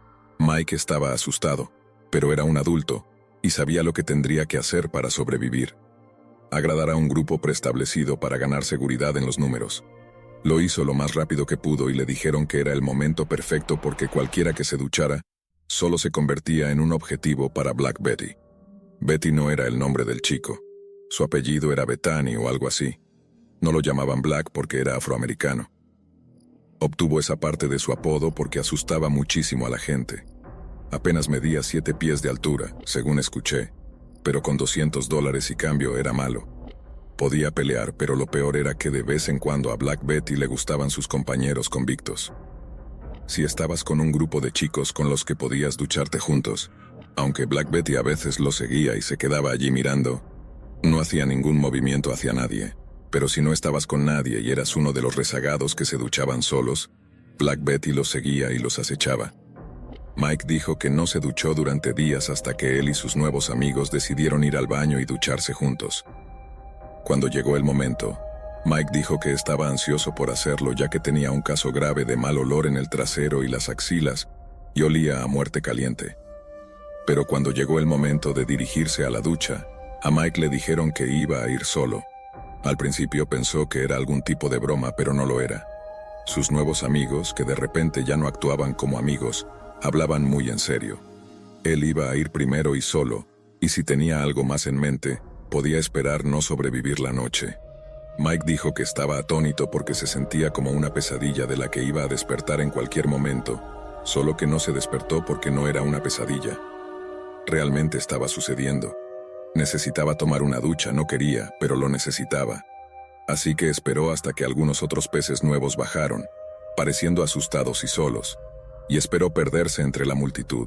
Speaker 1: Mike estaba asustado, pero era un adulto y sabía lo que tendría que hacer para sobrevivir. Agradar a un grupo preestablecido para ganar seguridad en los números. Lo hizo lo más rápido que pudo y le dijeron que era el momento perfecto porque cualquiera que se duchara solo se convertía en un objetivo para Black Betty. Betty no era el nombre del chico. Su apellido era Bethany o algo así. No lo llamaban Black porque era afroamericano. Obtuvo esa parte de su apodo porque asustaba muchísimo a la gente. Apenas medía siete pies de altura, según escuché, pero con doscientos dólares y cambio era malo. Podía pelear, pero lo peor era que de vez en cuando a Black Betty le gustaban sus compañeros convictos. Si estabas con un grupo de chicos con los que podías ducharte juntos, aunque Black Betty a veces lo seguía y se quedaba allí mirando, no hacía ningún movimiento hacia nadie. Pero si no estabas con nadie y eras uno de los rezagados que se duchaban solos, Black Betty los seguía y los acechaba. Mike dijo que no se duchó durante días hasta que él y sus nuevos amigos decidieron ir al baño y ducharse juntos. Cuando llegó el momento, Mike dijo que estaba ansioso por hacerlo ya que tenía un caso grave de mal olor en el trasero y las axilas y olía a muerte caliente. Pero cuando llegó el momento de dirigirse a la ducha, a Mike le dijeron que iba a ir solo. Al principio pensó que era algún tipo de broma, pero no lo era. Sus nuevos amigos, que de repente ya no actuaban como amigos, hablaban muy en serio. Él iba a ir primero y solo, y si tenía algo más en mente, podía esperar no sobrevivir la noche. Mike dijo que estaba atónito porque se sentía como una pesadilla de la que iba a despertar en cualquier momento, solo que no se despertó porque no era una pesadilla. Realmente estaba sucediendo. Necesitaba tomar una ducha, no quería, pero lo necesitaba. Así que esperó hasta que algunos otros peces nuevos bajaron, pareciendo asustados y solos, y esperó perderse entre la multitud.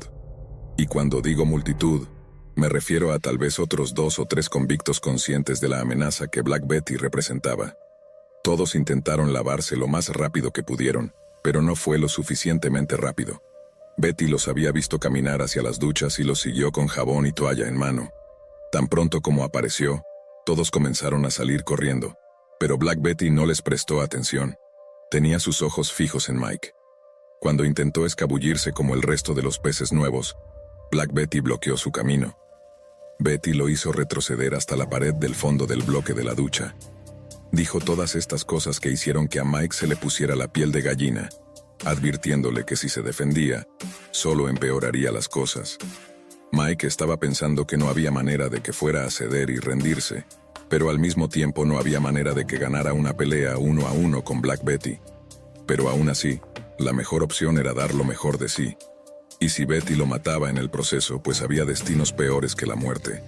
Speaker 1: Y cuando digo multitud, me refiero a tal vez otros dos o tres convictos conscientes de la amenaza que Black Betty representaba. Todos intentaron lavarse lo más rápido que pudieron, pero no fue lo suficientemente rápido. Betty los había visto caminar hacia las duchas y los siguió con jabón y toalla en mano. Tan pronto como apareció, todos comenzaron a salir corriendo, pero Black Betty no les prestó atención. Tenía sus ojos fijos en Mike. Cuando intentó escabullirse como el resto de los peces nuevos, Black Betty bloqueó su camino. Betty lo hizo retroceder hasta la pared del fondo del bloque de la ducha. Dijo todas estas cosas que hicieron que a Mike se le pusiera la piel de gallina, advirtiéndole que si se defendía, solo empeoraría las cosas. Mike estaba pensando que no había manera de que fuera a ceder y rendirse, pero al mismo tiempo no había manera de que ganara una pelea uno a uno con Black Betty. Pero aún así, la mejor opción era dar lo mejor de sí. Y si Betty lo mataba en el proceso, pues había destinos peores que la muerte.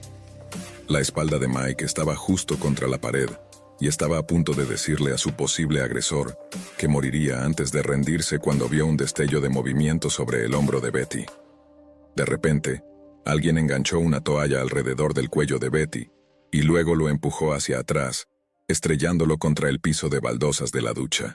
Speaker 1: La espalda de Mike estaba justo contra la pared, y estaba a punto de decirle a su posible agresor que moriría antes de rendirse cuando vio un destello de movimiento sobre el hombro de Betty. De repente, alguien enganchó una toalla alrededor del cuello de Betty y luego lo empujó hacia atrás, estrellándolo contra el piso de baldosas de la ducha.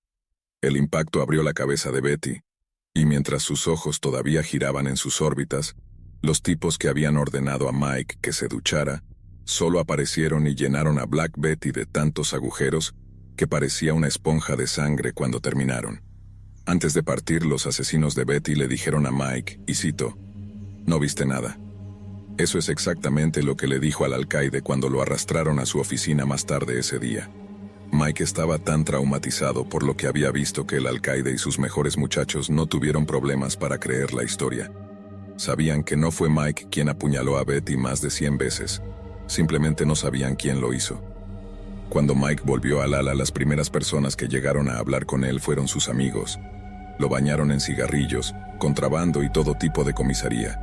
Speaker 1: El impacto abrió la cabeza de Betty, y mientras sus ojos todavía giraban en sus órbitas, los tipos que habían ordenado a Mike que se duchara solo aparecieron y llenaron a Black Betty de tantos agujeros que parecía una esponja de sangre cuando terminaron. Antes de partir, los asesinos de Betty le dijeron a Mike, y cito, «No viste nada». Eso es exactamente lo que le dijo al alcaide cuando lo arrastraron a su oficina más tarde ese día. Mike estaba tan traumatizado por lo que había visto que el alcaide y sus mejores muchachos no tuvieron problemas para creer la historia. Sabían que no fue Mike quien apuñaló a Betty más de cien veces. Simplemente no sabían quién lo hizo. Cuando Mike volvió al ala, las primeras personas que llegaron a hablar con él fueron sus amigos. Lo bañaron en cigarrillos, contrabando y todo tipo de comisaría.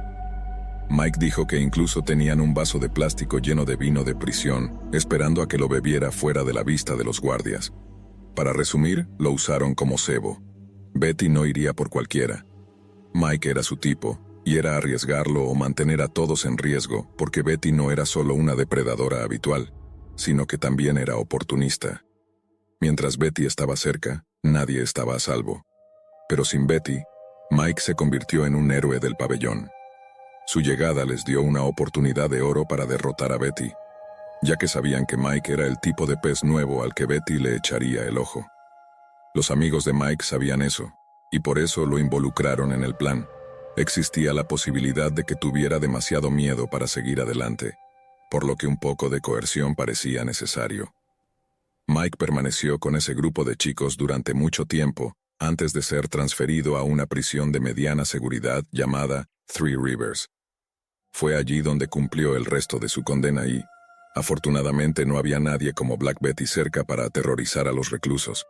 Speaker 1: Mike dijo que incluso tenían un vaso de plástico lleno de vino de prisión, esperando a que lo bebiera fuera de la vista de los guardias. Para resumir, lo usaron como cebo. Betty no iría por cualquiera. Mike era su tipo, y era arriesgarlo o mantener a todos en riesgo, porque Betty no era solo una depredadora habitual, sino que también era oportunista. Mientras Betty estaba cerca, nadie estaba a salvo. Pero sin Betty, Mike se convirtió en un héroe del pabellón. Su llegada les dio una oportunidad de oro para derrotar a Betty, ya que sabían que Mike era el tipo de pez nuevo al que Betty le echaría el ojo. Los amigos de Mike sabían eso, y por eso lo involucraron en el plan. Existía la posibilidad de que tuviera demasiado miedo para seguir adelante, por lo que un poco de coerción parecía necesario. Mike permaneció con ese grupo de chicos durante mucho tiempo, antes de ser transferido a una prisión de mediana seguridad llamada Three Rivers. Fue allí donde cumplió el resto de su condena y, afortunadamente, no había nadie como Black Betty cerca para aterrorizar a los reclusos.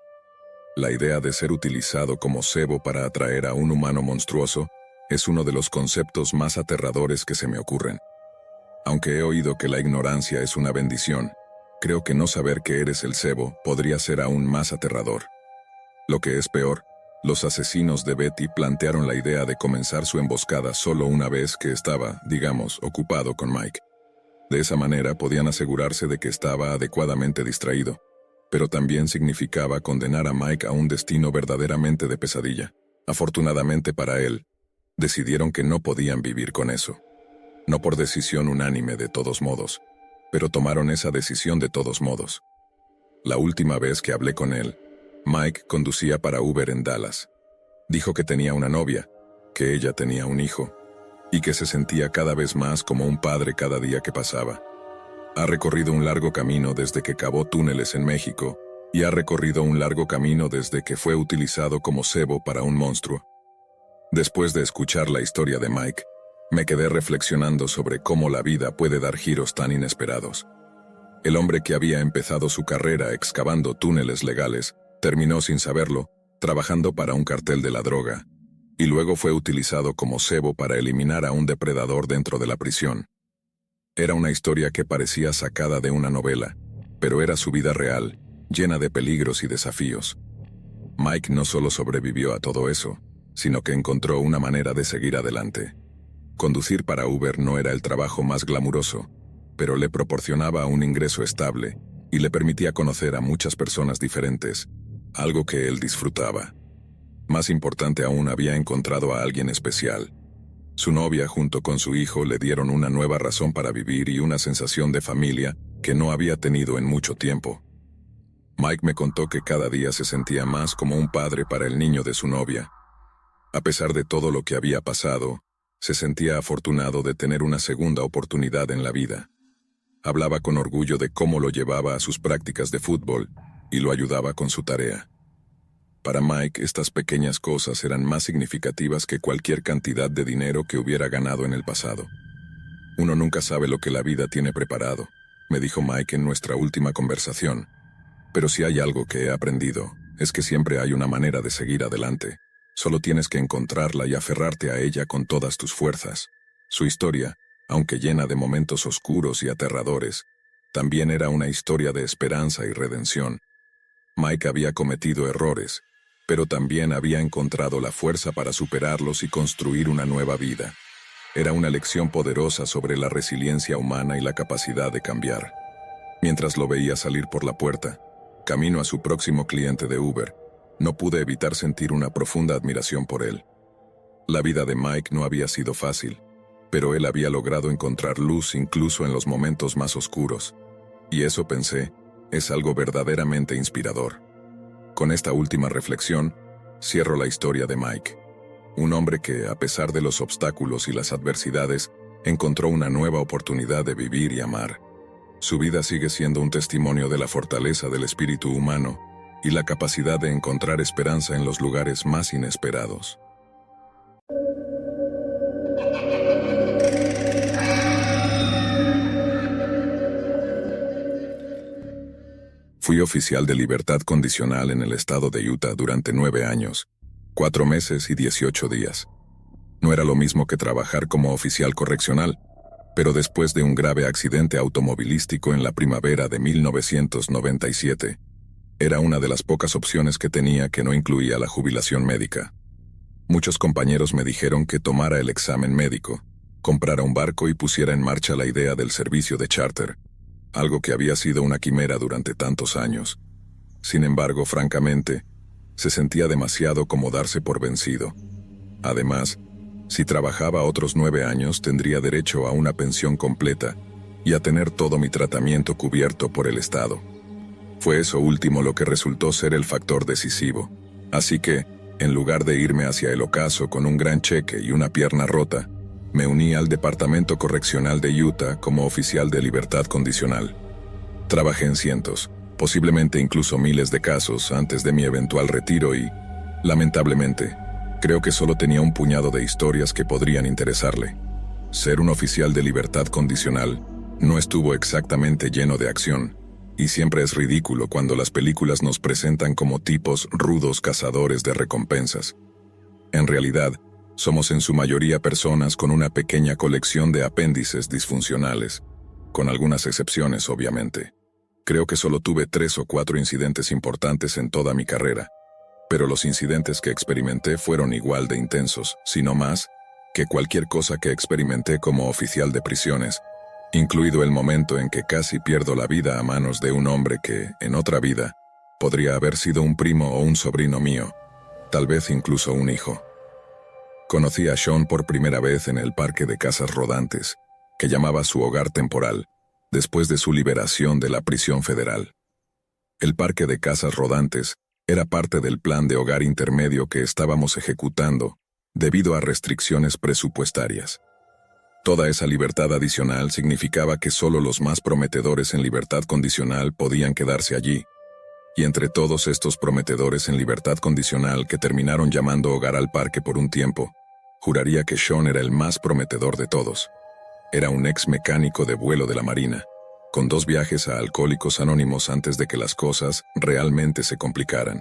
Speaker 1: La idea de ser utilizado como cebo para atraer a un humano monstruoso es uno de los conceptos más aterradores que se me ocurren. Aunque he oído que la ignorancia es una bendición, creo que no saber que eres el cebo podría ser aún más aterrador. Lo que es peor, los asesinos de Betty plantearon la idea de comenzar su emboscada solo una vez que estaba, digamos, ocupado con Mike. De esa manera podían asegurarse de que estaba adecuadamente distraído, pero también significaba condenar a Mike a un destino verdaderamente de pesadilla. Afortunadamente para él, decidieron que no podían vivir con eso. No por decisión unánime de todos modos, pero tomaron esa decisión de todos modos. La última vez que hablé con él, Mike conducía para Uber en Dallas. Dijo que tenía una novia, que ella tenía un hijo, y que se sentía cada vez más como un padre cada día que pasaba. Ha recorrido un largo camino desde que cavó túneles en México, y ha recorrido un largo camino desde que fue utilizado como cebo para un monstruo. Después de escuchar la historia de Mike, me quedé reflexionando sobre cómo la vida puede dar giros tan inesperados. El hombre que había empezado su carrera excavando túneles legales, terminó sin saberlo, trabajando para un cartel de la droga, y luego fue utilizado como cebo para eliminar a un depredador dentro de la prisión. Era una historia que parecía sacada de una novela, pero era su vida real, llena de peligros y desafíos. Mike no solo sobrevivió a todo eso, sino que encontró una manera de seguir adelante. Conducir para Uber no era el trabajo más glamuroso, pero le proporcionaba un ingreso estable y le permitía conocer a muchas personas diferentes, algo que él disfrutaba. Más importante aún, había encontrado a alguien especial. Su novia junto con su hijo le dieron una nueva razón para vivir y una sensación de familia que no había tenido en mucho tiempo. Mike me contó que cada día se sentía más como un padre para el niño de su novia. A pesar de todo lo que había pasado, se sentía afortunado de tener una segunda oportunidad en la vida. Hablaba con orgullo de cómo lo llevaba a sus prácticas de fútbol y lo ayudaba con su tarea. Para Mike, estas pequeñas cosas eran más significativas que cualquier cantidad de dinero que hubiera ganado en el pasado. Uno nunca sabe lo que la vida tiene preparado, me dijo Mike en nuestra última conversación. Pero si hay algo que he aprendido, es que siempre hay una manera de seguir adelante. Solo tienes que encontrarla y aferrarte a ella con todas tus fuerzas. Su historia, aunque llena de momentos oscuros y aterradores, también era una historia de esperanza y redención. Mike había cometido errores, pero también había encontrado la fuerza para superarlos y construir una nueva vida. Era una lección poderosa sobre la resiliencia humana y la capacidad de cambiar. Mientras lo veía salir por la puerta, camino a su próximo cliente de Uber, no pude evitar sentir una profunda admiración por él. La vida de Mike no había sido fácil, pero él había logrado encontrar luz incluso en los momentos más oscuros. Y eso, pensé, es algo verdaderamente inspirador. Con esta última reflexión, cierro la historia de Mike. Un hombre que, a pesar de los obstáculos y las adversidades, encontró una nueva oportunidad de vivir y amar. Su vida sigue siendo un testimonio de la fortaleza del espíritu humano y la capacidad de encontrar esperanza en los lugares más inesperados. Fui oficial de libertad condicional en el estado de Utah durante nueve años, cuatro meses y dieciocho días. No era lo mismo que trabajar como oficial correccional, pero después de un grave accidente automovilístico en la primavera de mil novecientos noventa y siete, era una de las pocas opciones que tenía que no incluía la jubilación médica. Muchos compañeros me dijeron que tomara el examen médico, comprara un barco y pusiera en marcha la idea del servicio de charter, algo que había sido una quimera durante tantos años. Sin embargo, francamente, se sentía demasiado como darse por vencido. Además, si trabajaba otros nueve años, tendría derecho a una pensión completa y a tener todo mi tratamiento cubierto por el Estado. Fue eso último lo que resultó ser el factor decisivo. Así que, en lugar de irme hacia el ocaso con un gran cheque y una pierna rota, me uní al Departamento Correccional de Utah como oficial de libertad condicional. Trabajé en cientos, posiblemente incluso miles de casos antes de mi eventual retiro y, lamentablemente, creo que solo tenía un puñado de historias que podrían interesarle. Ser un oficial de libertad condicional no estuvo exactamente lleno de acción, y siempre es ridículo cuando las películas nos presentan como tipos rudos cazadores de recompensas. En realidad, somos en su mayoría personas con una pequeña colección de apéndices disfuncionales, con algunas excepciones, obviamente. Creo que solo tuve tres o cuatro incidentes importantes en toda mi carrera, pero los incidentes que experimenté fueron igual de intensos, si no más, que cualquier cosa que experimenté como oficial de prisiones, incluido el momento en que casi pierdo la vida a manos de un hombre que, en otra vida, podría haber sido un primo o un sobrino mío, tal vez incluso un hijo. Conocí a Sean por primera vez en el parque de casas rodantes, que llamaba su hogar temporal, después de su liberación de la prisión federal. El parque de casas rodantes era parte del plan de hogar intermedio que estábamos ejecutando debido a restricciones presupuestarias. Toda esa libertad adicional significaba que solo los más prometedores en libertad condicional podían quedarse allí, y entre todos estos prometedores en libertad condicional que terminaron llamando hogar al parque por un tiempo, juraría que Sean era el más prometedor de todos. Era un ex mecánico de vuelo de la Marina, con dos viajes a Alcohólicos Anónimos antes de que las cosas realmente se complicaran.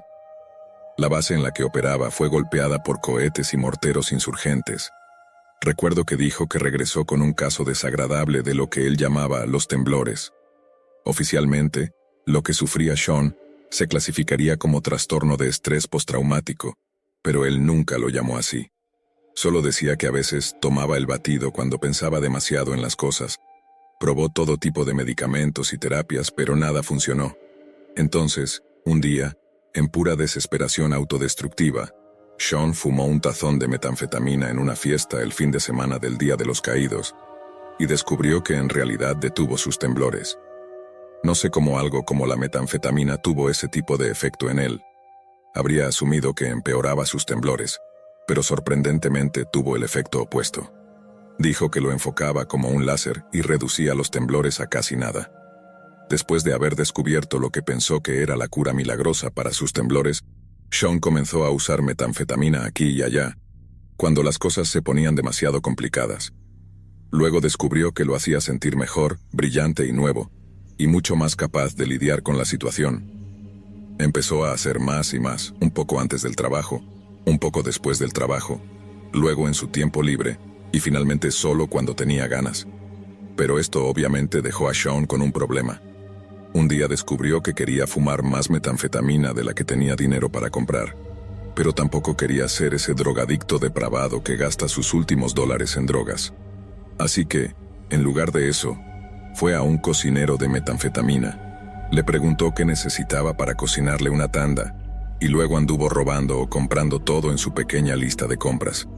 Speaker 1: La base en la que operaba fue golpeada por cohetes y morteros insurgentes. Recuerdo que dijo que regresó con un caso desagradable de lo que él llamaba los temblores. Oficialmente, lo que sufría Sean se clasificaría como trastorno de estrés postraumático, pero él nunca lo llamó así. Solo decía que a veces tomaba el batido cuando pensaba demasiado en las cosas. Probó todo tipo de medicamentos y terapias, pero nada funcionó. Entonces, un día, en pura desesperación autodestructiva, Sean fumó un tazón de metanfetamina en una fiesta el fin de semana del Día de los Caídos y descubrió que en realidad detuvo sus temblores. No sé cómo algo como la metanfetamina tuvo ese tipo de efecto en él. Habría asumido que empeoraba sus temblores, pero sorprendentemente tuvo el efecto opuesto. Dijo que lo enfocaba como un láser y reducía los temblores a casi nada. Después de haber descubierto lo que pensó que era la cura milagrosa para sus temblores, Sean comenzó a usar metanfetamina aquí y allá, cuando las cosas se ponían demasiado complicadas. Luego descubrió que lo hacía sentir mejor, brillante y nuevo, y mucho más capaz de lidiar con la situación. Empezó a hacer más y más, un poco antes del trabajo, un poco después del trabajo, luego en su tiempo libre, y finalmente solo cuando tenía ganas. Pero esto obviamente dejó a Sean con un problema. Un día descubrió que quería fumar más metanfetamina de la que tenía dinero para comprar. pero tampoco quería ser ese drogadicto depravado que gasta sus últimos dólares en drogas. Así que, en lugar de eso, fue a un cocinero de metanfetamina. Le preguntó qué necesitaba para cocinarle una tanda, y luego anduvo robando o comprando todo en su pequeña lista de compras.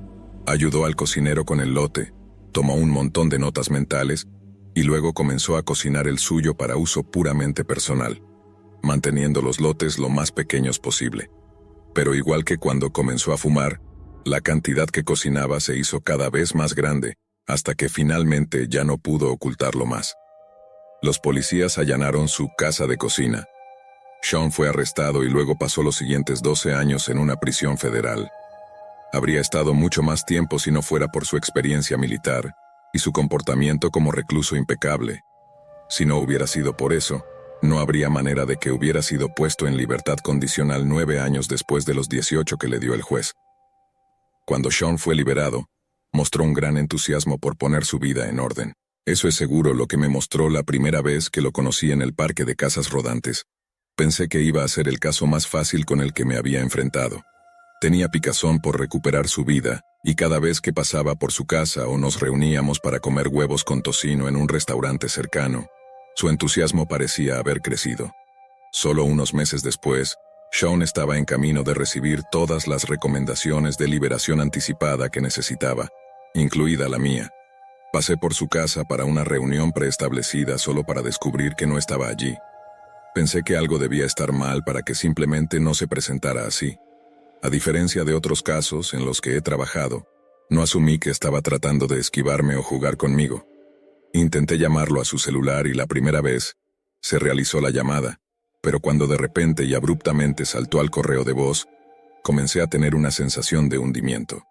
Speaker 1: Ayudó al cocinero con el lote, tomó un montón de notas mentales, y luego comenzó a cocinar el suyo para uso puramente personal, manteniendo los lotes lo más pequeños posible. Pero igual que cuando comenzó a fumar, la cantidad que cocinaba se hizo cada vez más grande, hasta que finalmente ya no pudo ocultarlo más. Los policías allanaron su casa de cocina. Sean fue arrestado y luego pasó los siguientes doce años en una prisión federal. Habría estado mucho más tiempo si no fuera por su experiencia militar y su comportamiento como recluso impecable. Si no hubiera sido por eso, no habría manera de que hubiera sido puesto en libertad condicional nueve años después de los dieciocho que le dio el juez. Cuando Sean fue liberado, mostró un gran entusiasmo por poner su vida en orden. Eso es seguro lo que me mostró la primera vez que lo conocí en el parque de casas rodantes. Pensé que iba a ser el caso más fácil con el que me había enfrentado. Tenía picazón por recuperar su vida, y cada vez que pasaba por su casa o nos reuníamos para comer huevos con tocino en un restaurante cercano, su entusiasmo parecía haber crecido. Solo unos meses después, Sean estaba en camino de recibir todas las recomendaciones de liberación anticipada que necesitaba, incluida la mía. Pasé por su casa para una reunión preestablecida solo para descubrir que no estaba allí. Pensé que algo debía estar mal para que simplemente no se presentara así. A diferencia de otros casos en los que he trabajado, no asumí que estaba tratando de esquivarme o jugar conmigo. Intenté llamarlo a su celular y la primera vez, se realizó la llamada, pero cuando de repente y abruptamente saltó al correo de voz, comencé a tener una sensación de hundimiento.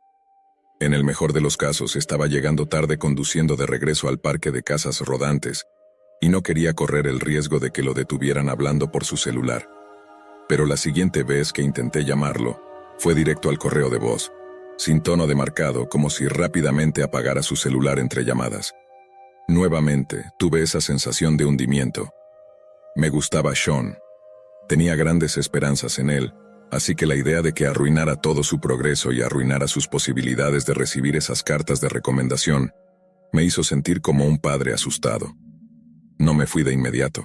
Speaker 1: En el mejor de los casos estaba llegando tarde conduciendo de regreso al parque de casas rodantes, y no quería correr el riesgo de que lo detuvieran hablando por su celular. Pero la siguiente vez que intenté llamarlo, fue directo al correo de voz, sin tono demarcado, como si rápidamente apagara su celular entre llamadas. Nuevamente, tuve esa sensación de hundimiento. Me gustaba Sean. Tenía grandes esperanzas en él, así que la idea de que arruinara todo su progreso y arruinara sus posibilidades de recibir esas cartas de recomendación, me hizo sentir como un padre asustado. No me fui de inmediato.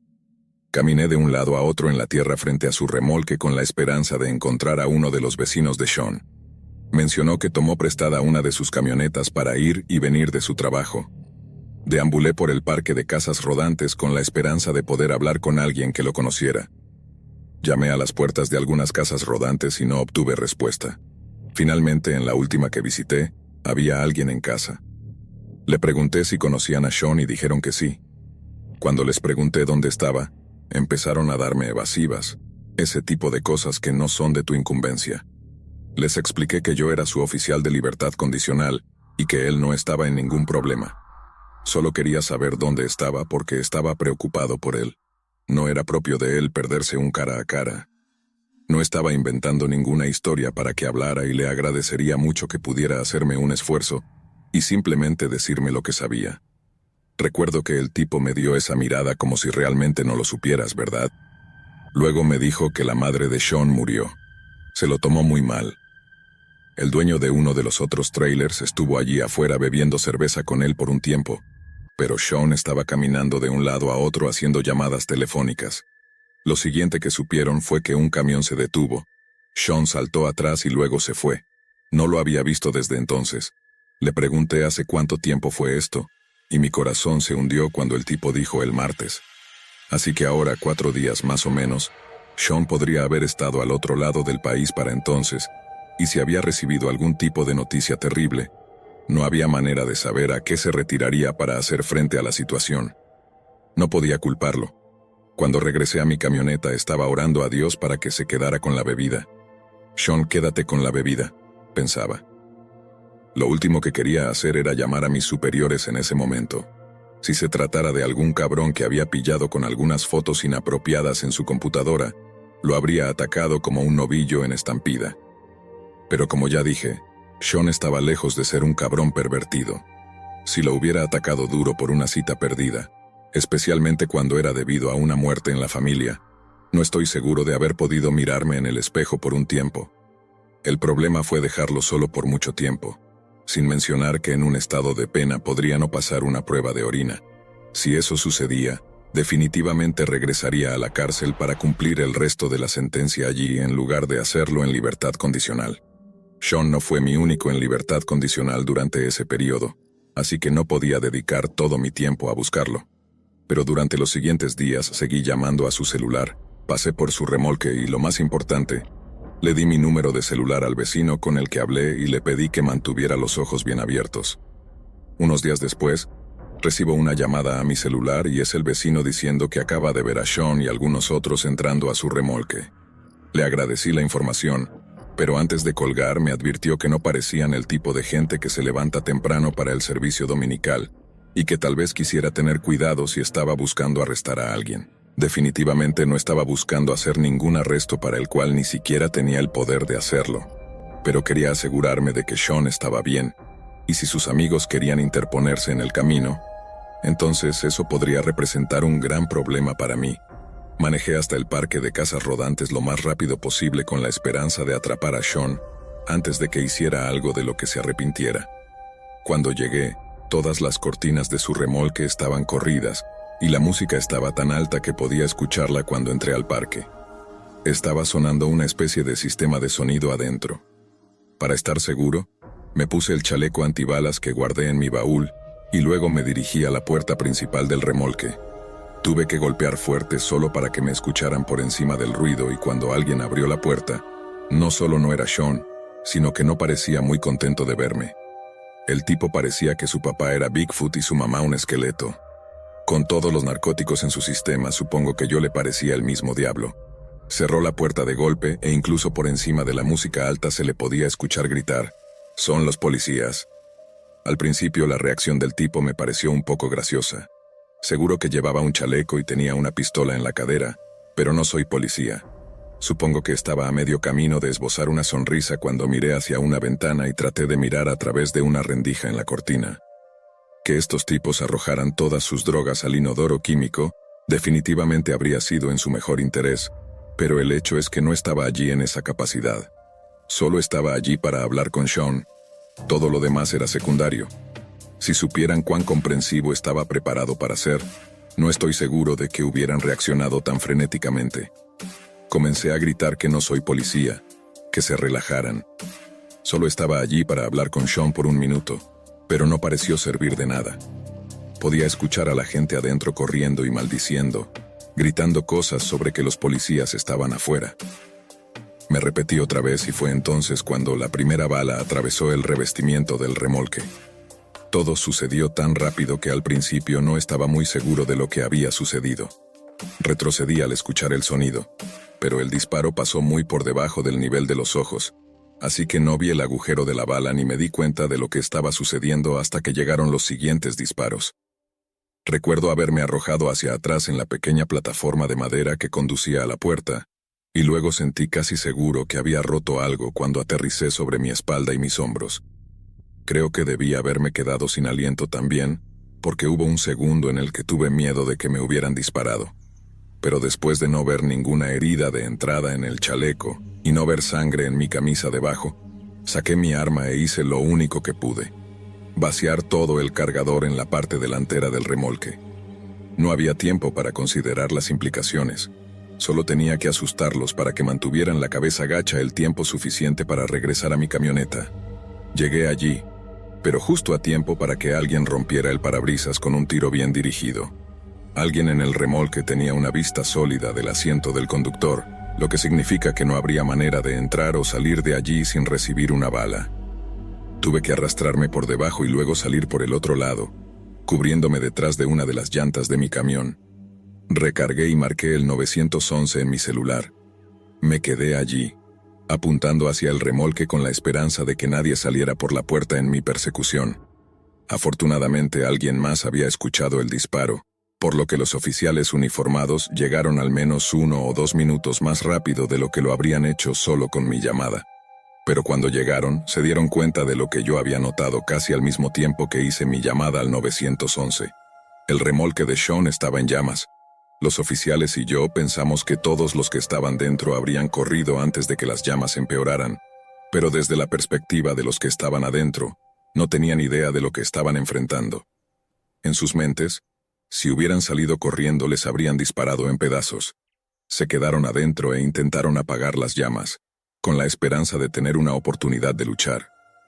Speaker 1: Caminé de un lado a otro en la tierra frente a su remolque con la esperanza de encontrar a uno de los vecinos de Sean. Mencionó que tomó prestada una de sus camionetas para ir y venir de su trabajo. Deambulé por el parque de casas rodantes con la esperanza de poder hablar con alguien que lo conociera. Llamé a las puertas de algunas casas rodantes y no obtuve respuesta. Finalmente, en la última que visité, había alguien en casa. Le pregunté si conocían a Sean y dijeron que sí. Cuando les pregunté dónde estaba, empezaron a darme evasivas, ese tipo de cosas que no son de tu incumbencia. Les expliqué que yo era su oficial de libertad condicional y que él no estaba en ningún problema. Solo quería saber dónde estaba porque estaba preocupado por él. No era propio de él perderse un cara a cara. No estaba inventando ninguna historia para que hablara y le agradecería mucho que pudiera hacerme un esfuerzo y simplemente decirme lo que sabía. Recuerdo que el tipo me dio esa mirada como si realmente no lo supieras, ¿verdad? Luego me dijo que la madre de Sean murió. Se lo tomó muy mal. El dueño de uno de los otros trailers estuvo allí afuera bebiendo cerveza con él por un tiempo, pero Sean estaba caminando de un lado a otro haciendo llamadas telefónicas. Lo siguiente que supieron fue que un camión se detuvo. Sean saltó atrás y luego se fue. No lo había visto desde entonces. Le pregunté hace cuánto tiempo fue esto, y mi corazón se hundió cuando el tipo dijo el martes. Así que ahora, cuatro días más o menos, Sean podría haber estado al otro lado del país para entonces, y si había recibido algún tipo de noticia terrible, no había manera de saber a qué se retiraría para hacer frente a la situación. No podía culparlo. Cuando regresé a mi camioneta estaba orando a Dios para que se quedara con la bebida. Sean, quédate con la bebida, pensaba. Lo último que quería hacer era llamar a mis superiores en ese momento. Si se tratara de algún cabrón que había pillado con algunas fotos inapropiadas en su computadora, lo habría atacado como un novillo en estampida. Pero como ya dije, Sean estaba lejos de ser un cabrón pervertido. Si lo hubiera atacado duro por una cita perdida, especialmente cuando era debido a una muerte en la familia, No estoy seguro de haber podido mirarme en el espejo por un tiempo. El problema fue dejarlo solo por mucho tiempo, sin mencionar que en un estado de pena podría no pasar una prueba de orina. Si eso sucedía, definitivamente regresaría a la cárcel para cumplir el resto de la sentencia allí en lugar de hacerlo en libertad condicional. Sean no fue mi único en libertad condicional durante ese periodo, así que no podía dedicar todo mi tiempo a buscarlo. Pero durante los siguientes días seguí llamando a su celular, pasé por su remolque y, lo más importante, le di mi número de celular al vecino con el que hablé y le pedí que mantuviera los ojos bien abiertos. Unos días después, recibo una llamada a mi celular y es el vecino diciendo que acaba de ver a Sean y algunos otros entrando a su remolque. Le agradecí la información, pero antes de colgar me advirtió que no parecían el tipo de gente que se levanta temprano para el servicio dominical y que tal vez quisiera tener cuidado si estaba buscando arrestar a alguien. Definitivamente no estaba buscando hacer ningún arresto para el cual ni siquiera tenía el poder de hacerlo, pero quería asegurarme de que Sean estaba bien, y si sus amigos querían interponerse en el camino, entonces eso podría representar un gran problema para mí. Manejé hasta el parque de casas rodantes lo más rápido posible con la esperanza de atrapar a Sean antes de que hiciera algo de lo que se arrepintiera. Cuando llegué, todas las cortinas de su remolque estaban corridas, y la música estaba tan alta que podía escucharla cuando entré al parque. Estaba sonando una especie de sistema de sonido adentro. Para estar seguro, me puse el chaleco antibalas que guardé en mi baúl y luego me dirigí a la puerta principal del remolque. Tuve que golpear fuerte solo para que me escucharan por encima del ruido y cuando alguien abrió la puerta, no solo no era Sean, sino que no parecía muy contento de verme. El tipo parecía que su papá era Bigfoot y su mamá un esqueleto. Con todos los narcóticos en su sistema, supongo que yo le parecía el mismo diablo. Cerró la puerta de golpe e incluso por encima de la música alta se le podía escuchar gritar: «¡Son los policías!». Al principio la reacción del tipo me pareció un poco graciosa. Seguro que llevaba un chaleco y tenía una pistola en la cadera, pero no soy policía. Supongo que estaba a medio camino de esbozar una sonrisa cuando miré hacia una ventana y traté de mirar a través de una rendija en la cortina. Que estos tipos arrojaran todas sus drogas al inodoro químico definitivamente habría sido en su mejor interés, pero el hecho es que no estaba allí en esa capacidad. Solo estaba allí para hablar con Sean. Todo lo demás era secundario. Si supieran cuán comprensivo estaba preparado para ser, no estoy seguro de que hubieran reaccionado tan frenéticamente. Comencé a gritar que no soy policía, que se relajaran. Solo estaba allí para hablar con Sean por un minuto, pero no pareció servir de nada. Podía escuchar a la gente adentro corriendo y maldiciendo, gritando cosas sobre que los policías estaban afuera. Me repetí otra vez y fue entonces cuando la primera bala atravesó el revestimiento del remolque. Todo sucedió tan rápido que al principio no estaba muy seguro de lo que había sucedido. Retrocedí al escuchar el sonido, pero el disparo pasó muy por debajo del nivel de los ojos, así que no vi el agujero de la bala ni me di cuenta de lo que estaba sucediendo hasta que llegaron los siguientes disparos. Recuerdo haberme arrojado hacia atrás en la pequeña plataforma de madera que conducía a la puerta, y luego sentí casi seguro que había roto algo cuando aterricé sobre mi espalda y mis hombros. Creo que debí haberme quedado sin aliento también, porque hubo un segundo en el que tuve miedo de que me hubieran disparado. Pero después de no ver ninguna herida de entrada en el chaleco y no ver sangre en mi camisa debajo, saqué mi arma e hice lo único que pude: vaciar todo el cargador en la parte delantera del remolque. No había tiempo para considerar las implicaciones. Solo tenía que asustarlos para que mantuvieran la cabeza gacha el tiempo suficiente para regresar a mi camioneta. Llegué allí, pero justo a tiempo para que alguien rompiera el parabrisas con un tiro bien dirigido. Alguien en el remolque tenía una vista sólida del asiento del conductor, lo que significa que no habría manera de entrar o salir de allí sin recibir una bala. Tuve que arrastrarme por debajo y luego salir por el otro lado, cubriéndome detrás de una de las llantas de mi camión. Recargué y marqué el nueve once en mi celular. Me quedé allí, apuntando hacia el remolque con la esperanza de que nadie saliera por la puerta en mi persecución. Afortunadamente alguien más había escuchado el disparo, por lo que los oficiales uniformados llegaron al menos uno o dos minutos más rápido de lo que lo habrían hecho solo con mi llamada. Pero cuando llegaron, se dieron cuenta de lo que yo había notado casi al mismo tiempo que hice mi llamada al nueve once. El remolque de Sean estaba en llamas. Los oficiales y yo pensamos que todos los que estaban dentro habrían corrido antes de que las llamas empeoraran, pero desde la perspectiva de los que estaban adentro, no tenían idea de lo que estaban enfrentando. En sus mentes, si hubieran salido corriendo les habrían disparado en pedazos. Se quedaron adentro e intentaron apagar las llamas, con la esperanza de tener una oportunidad de luchar.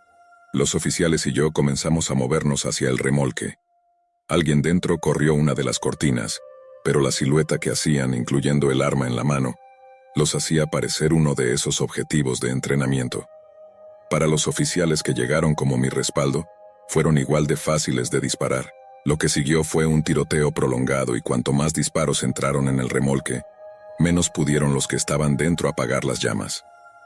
Speaker 1: Los oficiales y yo comenzamos a movernos hacia el remolque. Alguien dentro corrió una de las cortinas, pero la silueta que hacían, incluyendo el arma en la mano, los hacía parecer uno de esos objetivos de entrenamiento. Para los oficiales que llegaron como mi respaldo, fueron igual de fáciles de disparar. Lo que siguió fue un tiroteo prolongado y cuanto más disparos entraron en el remolque, menos pudieron los que estaban dentro apagar las llamas.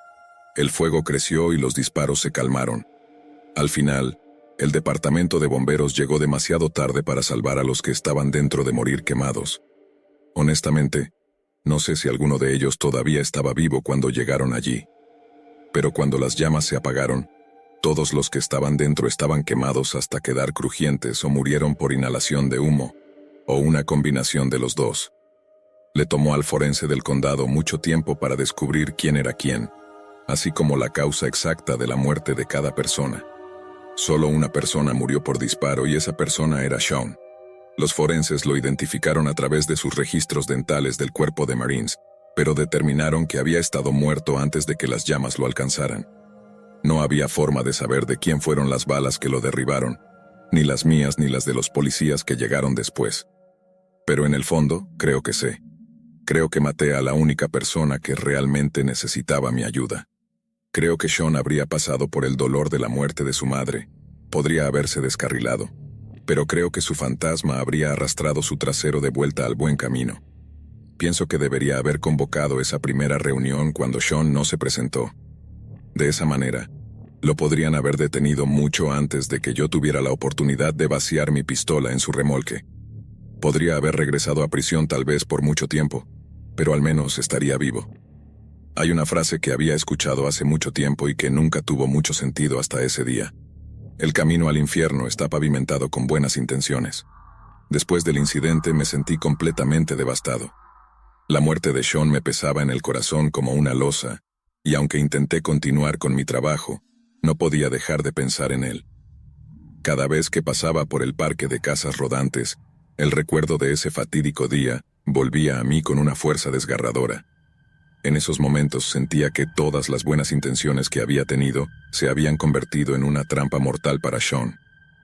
Speaker 1: El fuego creció y los disparos se calmaron. Al final, el departamento de bomberos llegó demasiado tarde para salvar a los que estaban dentro de morir quemados. Honestamente, no sé si alguno de ellos todavía estaba vivo cuando llegaron allí. Pero cuando las llamas se apagaron, todos los que estaban dentro estaban quemados hasta quedar crujientes o murieron por inhalación de humo, o una combinación de los dos. Le tomó al forense del condado mucho tiempo para descubrir quién era quién, así como la causa exacta de la muerte de cada persona. Solo una persona murió por disparo y esa persona era Sean. Los forenses lo identificaron a través de sus registros dentales del cuerpo de Marines, pero determinaron que había estado muerto antes de que las llamas lo alcanzaran. No había forma de saber de quién fueron las balas que lo derribaron, ni las mías ni las de los policías que llegaron después. Pero en el fondo, creo que sé. Creo que maté a la única persona que realmente necesitaba mi ayuda. Creo que Sean habría pasado por el dolor de la muerte de su madre, podría haberse descarrilado, pero creo que su fantasma habría arrastrado su trasero de vuelta al buen camino. Pienso que debería haber convocado esa primera reunión cuando Sean no se presentó. De esa manera, lo podrían haber detenido mucho antes de que yo tuviera la oportunidad de vaciar mi pistola en su remolque. Podría haber regresado a prisión tal vez por mucho tiempo, pero al menos estaría vivo. Hay una frase que había escuchado hace mucho tiempo y que nunca tuvo mucho sentido hasta ese día. El camino al infierno está pavimentado con buenas intenciones. Después del incidente me sentí completamente devastado. La muerte de Sean me pesaba en el corazón como una losa, y aunque intenté continuar con mi trabajo, no podía dejar de pensar en él. Cada vez que pasaba por el parque de casas rodantes, el recuerdo de ese fatídico día volvía a mí con una fuerza desgarradora. En esos momentos sentía que todas las buenas intenciones que había tenido se habían convertido en una trampa mortal para Sean.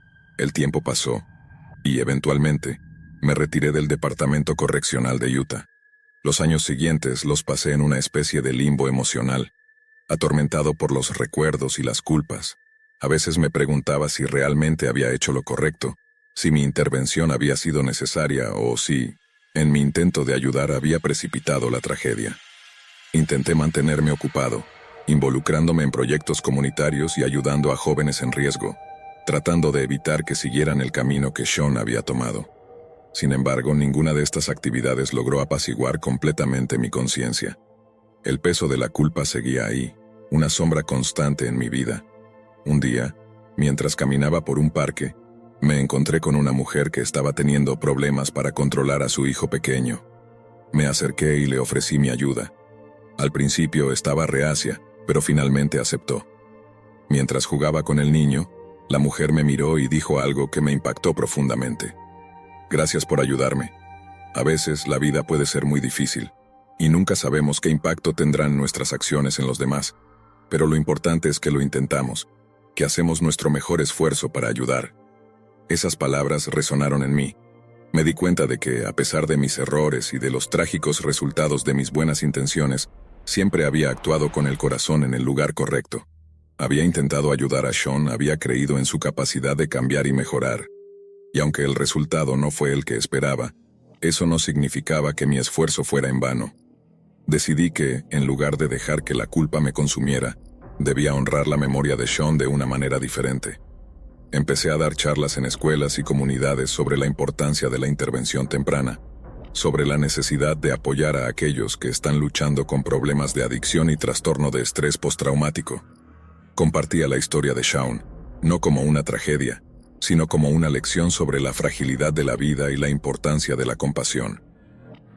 Speaker 1: El tiempo pasó, y eventualmente me retiré del departamento correccional de Utah. Los años siguientes los pasé en una especie de limbo emocional, atormentado por los recuerdos y las culpas. A veces me preguntaba si realmente había hecho lo correcto, si mi intervención había sido necesaria o si, en mi intento de ayudar, había precipitado la tragedia. Intenté mantenerme ocupado, involucrándome en proyectos comunitarios y ayudando a jóvenes en riesgo, tratando de evitar que siguieran el camino que Sean había tomado. Sin embargo, ninguna de estas actividades logró apaciguar completamente mi conciencia. El peso de la culpa seguía ahí, una sombra constante en mi vida. Un día, mientras caminaba por un parque, me encontré con una mujer que estaba teniendo problemas para controlar a su hijo pequeño. Me acerqué y le ofrecí mi ayuda. Al principio estaba reacia, pero finalmente aceptó. Mientras jugaba con el niño, la mujer me miró y dijo algo que me impactó profundamente. Gracias por ayudarme. A veces la vida puede ser muy difícil, y nunca sabemos qué impacto tendrán nuestras acciones en los demás, pero lo importante es que lo intentamos, que hacemos nuestro mejor esfuerzo para ayudar. Esas palabras resonaron en mí. Me di cuenta de que, a pesar de mis errores y de los trágicos resultados de mis buenas intenciones, siempre había actuado con el corazón en el lugar correcto. Había intentado ayudar a Sean, había creído en su capacidad de cambiar y mejorar. Y aunque el resultado no fue el que esperaba, eso no significaba que mi esfuerzo fuera en vano. Decidí que, en lugar de dejar que la culpa me consumiera, debía honrar la memoria de Sean de una manera diferente. Empecé a dar charlas en escuelas y comunidades sobre la importancia de la intervención temprana, sobre la necesidad de apoyar a aquellos que están luchando con problemas de adicción y trastorno de estrés postraumático. Compartía la historia de Sean, no como una tragedia, sino como una lección sobre la fragilidad de la vida y la importancia de la compasión.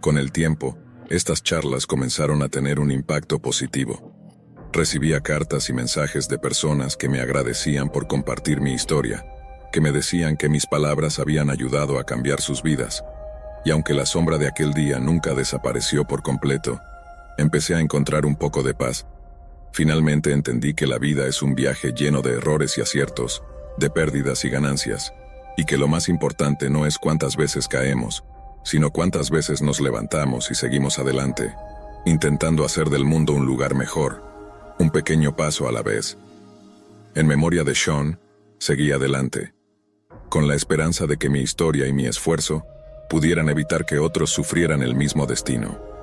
Speaker 1: Con el tiempo, estas charlas comenzaron a tener un impacto positivo. Recibía cartas y mensajes de personas que me agradecían por compartir mi historia, que me decían que mis palabras habían ayudado a cambiar sus vidas. Y aunque la sombra de aquel día nunca desapareció por completo, empecé a encontrar un poco de paz. Finalmente entendí que la vida es un viaje lleno de errores y aciertos, de pérdidas y ganancias, y que lo más importante no es cuántas veces caemos, sino cuántas veces nos levantamos y seguimos adelante, intentando hacer del mundo un lugar mejor, un pequeño paso a la vez. En memoria de Sean, seguí adelante, con la esperanza de que mi historia y mi esfuerzo pudieran evitar que otros sufrieran el mismo destino.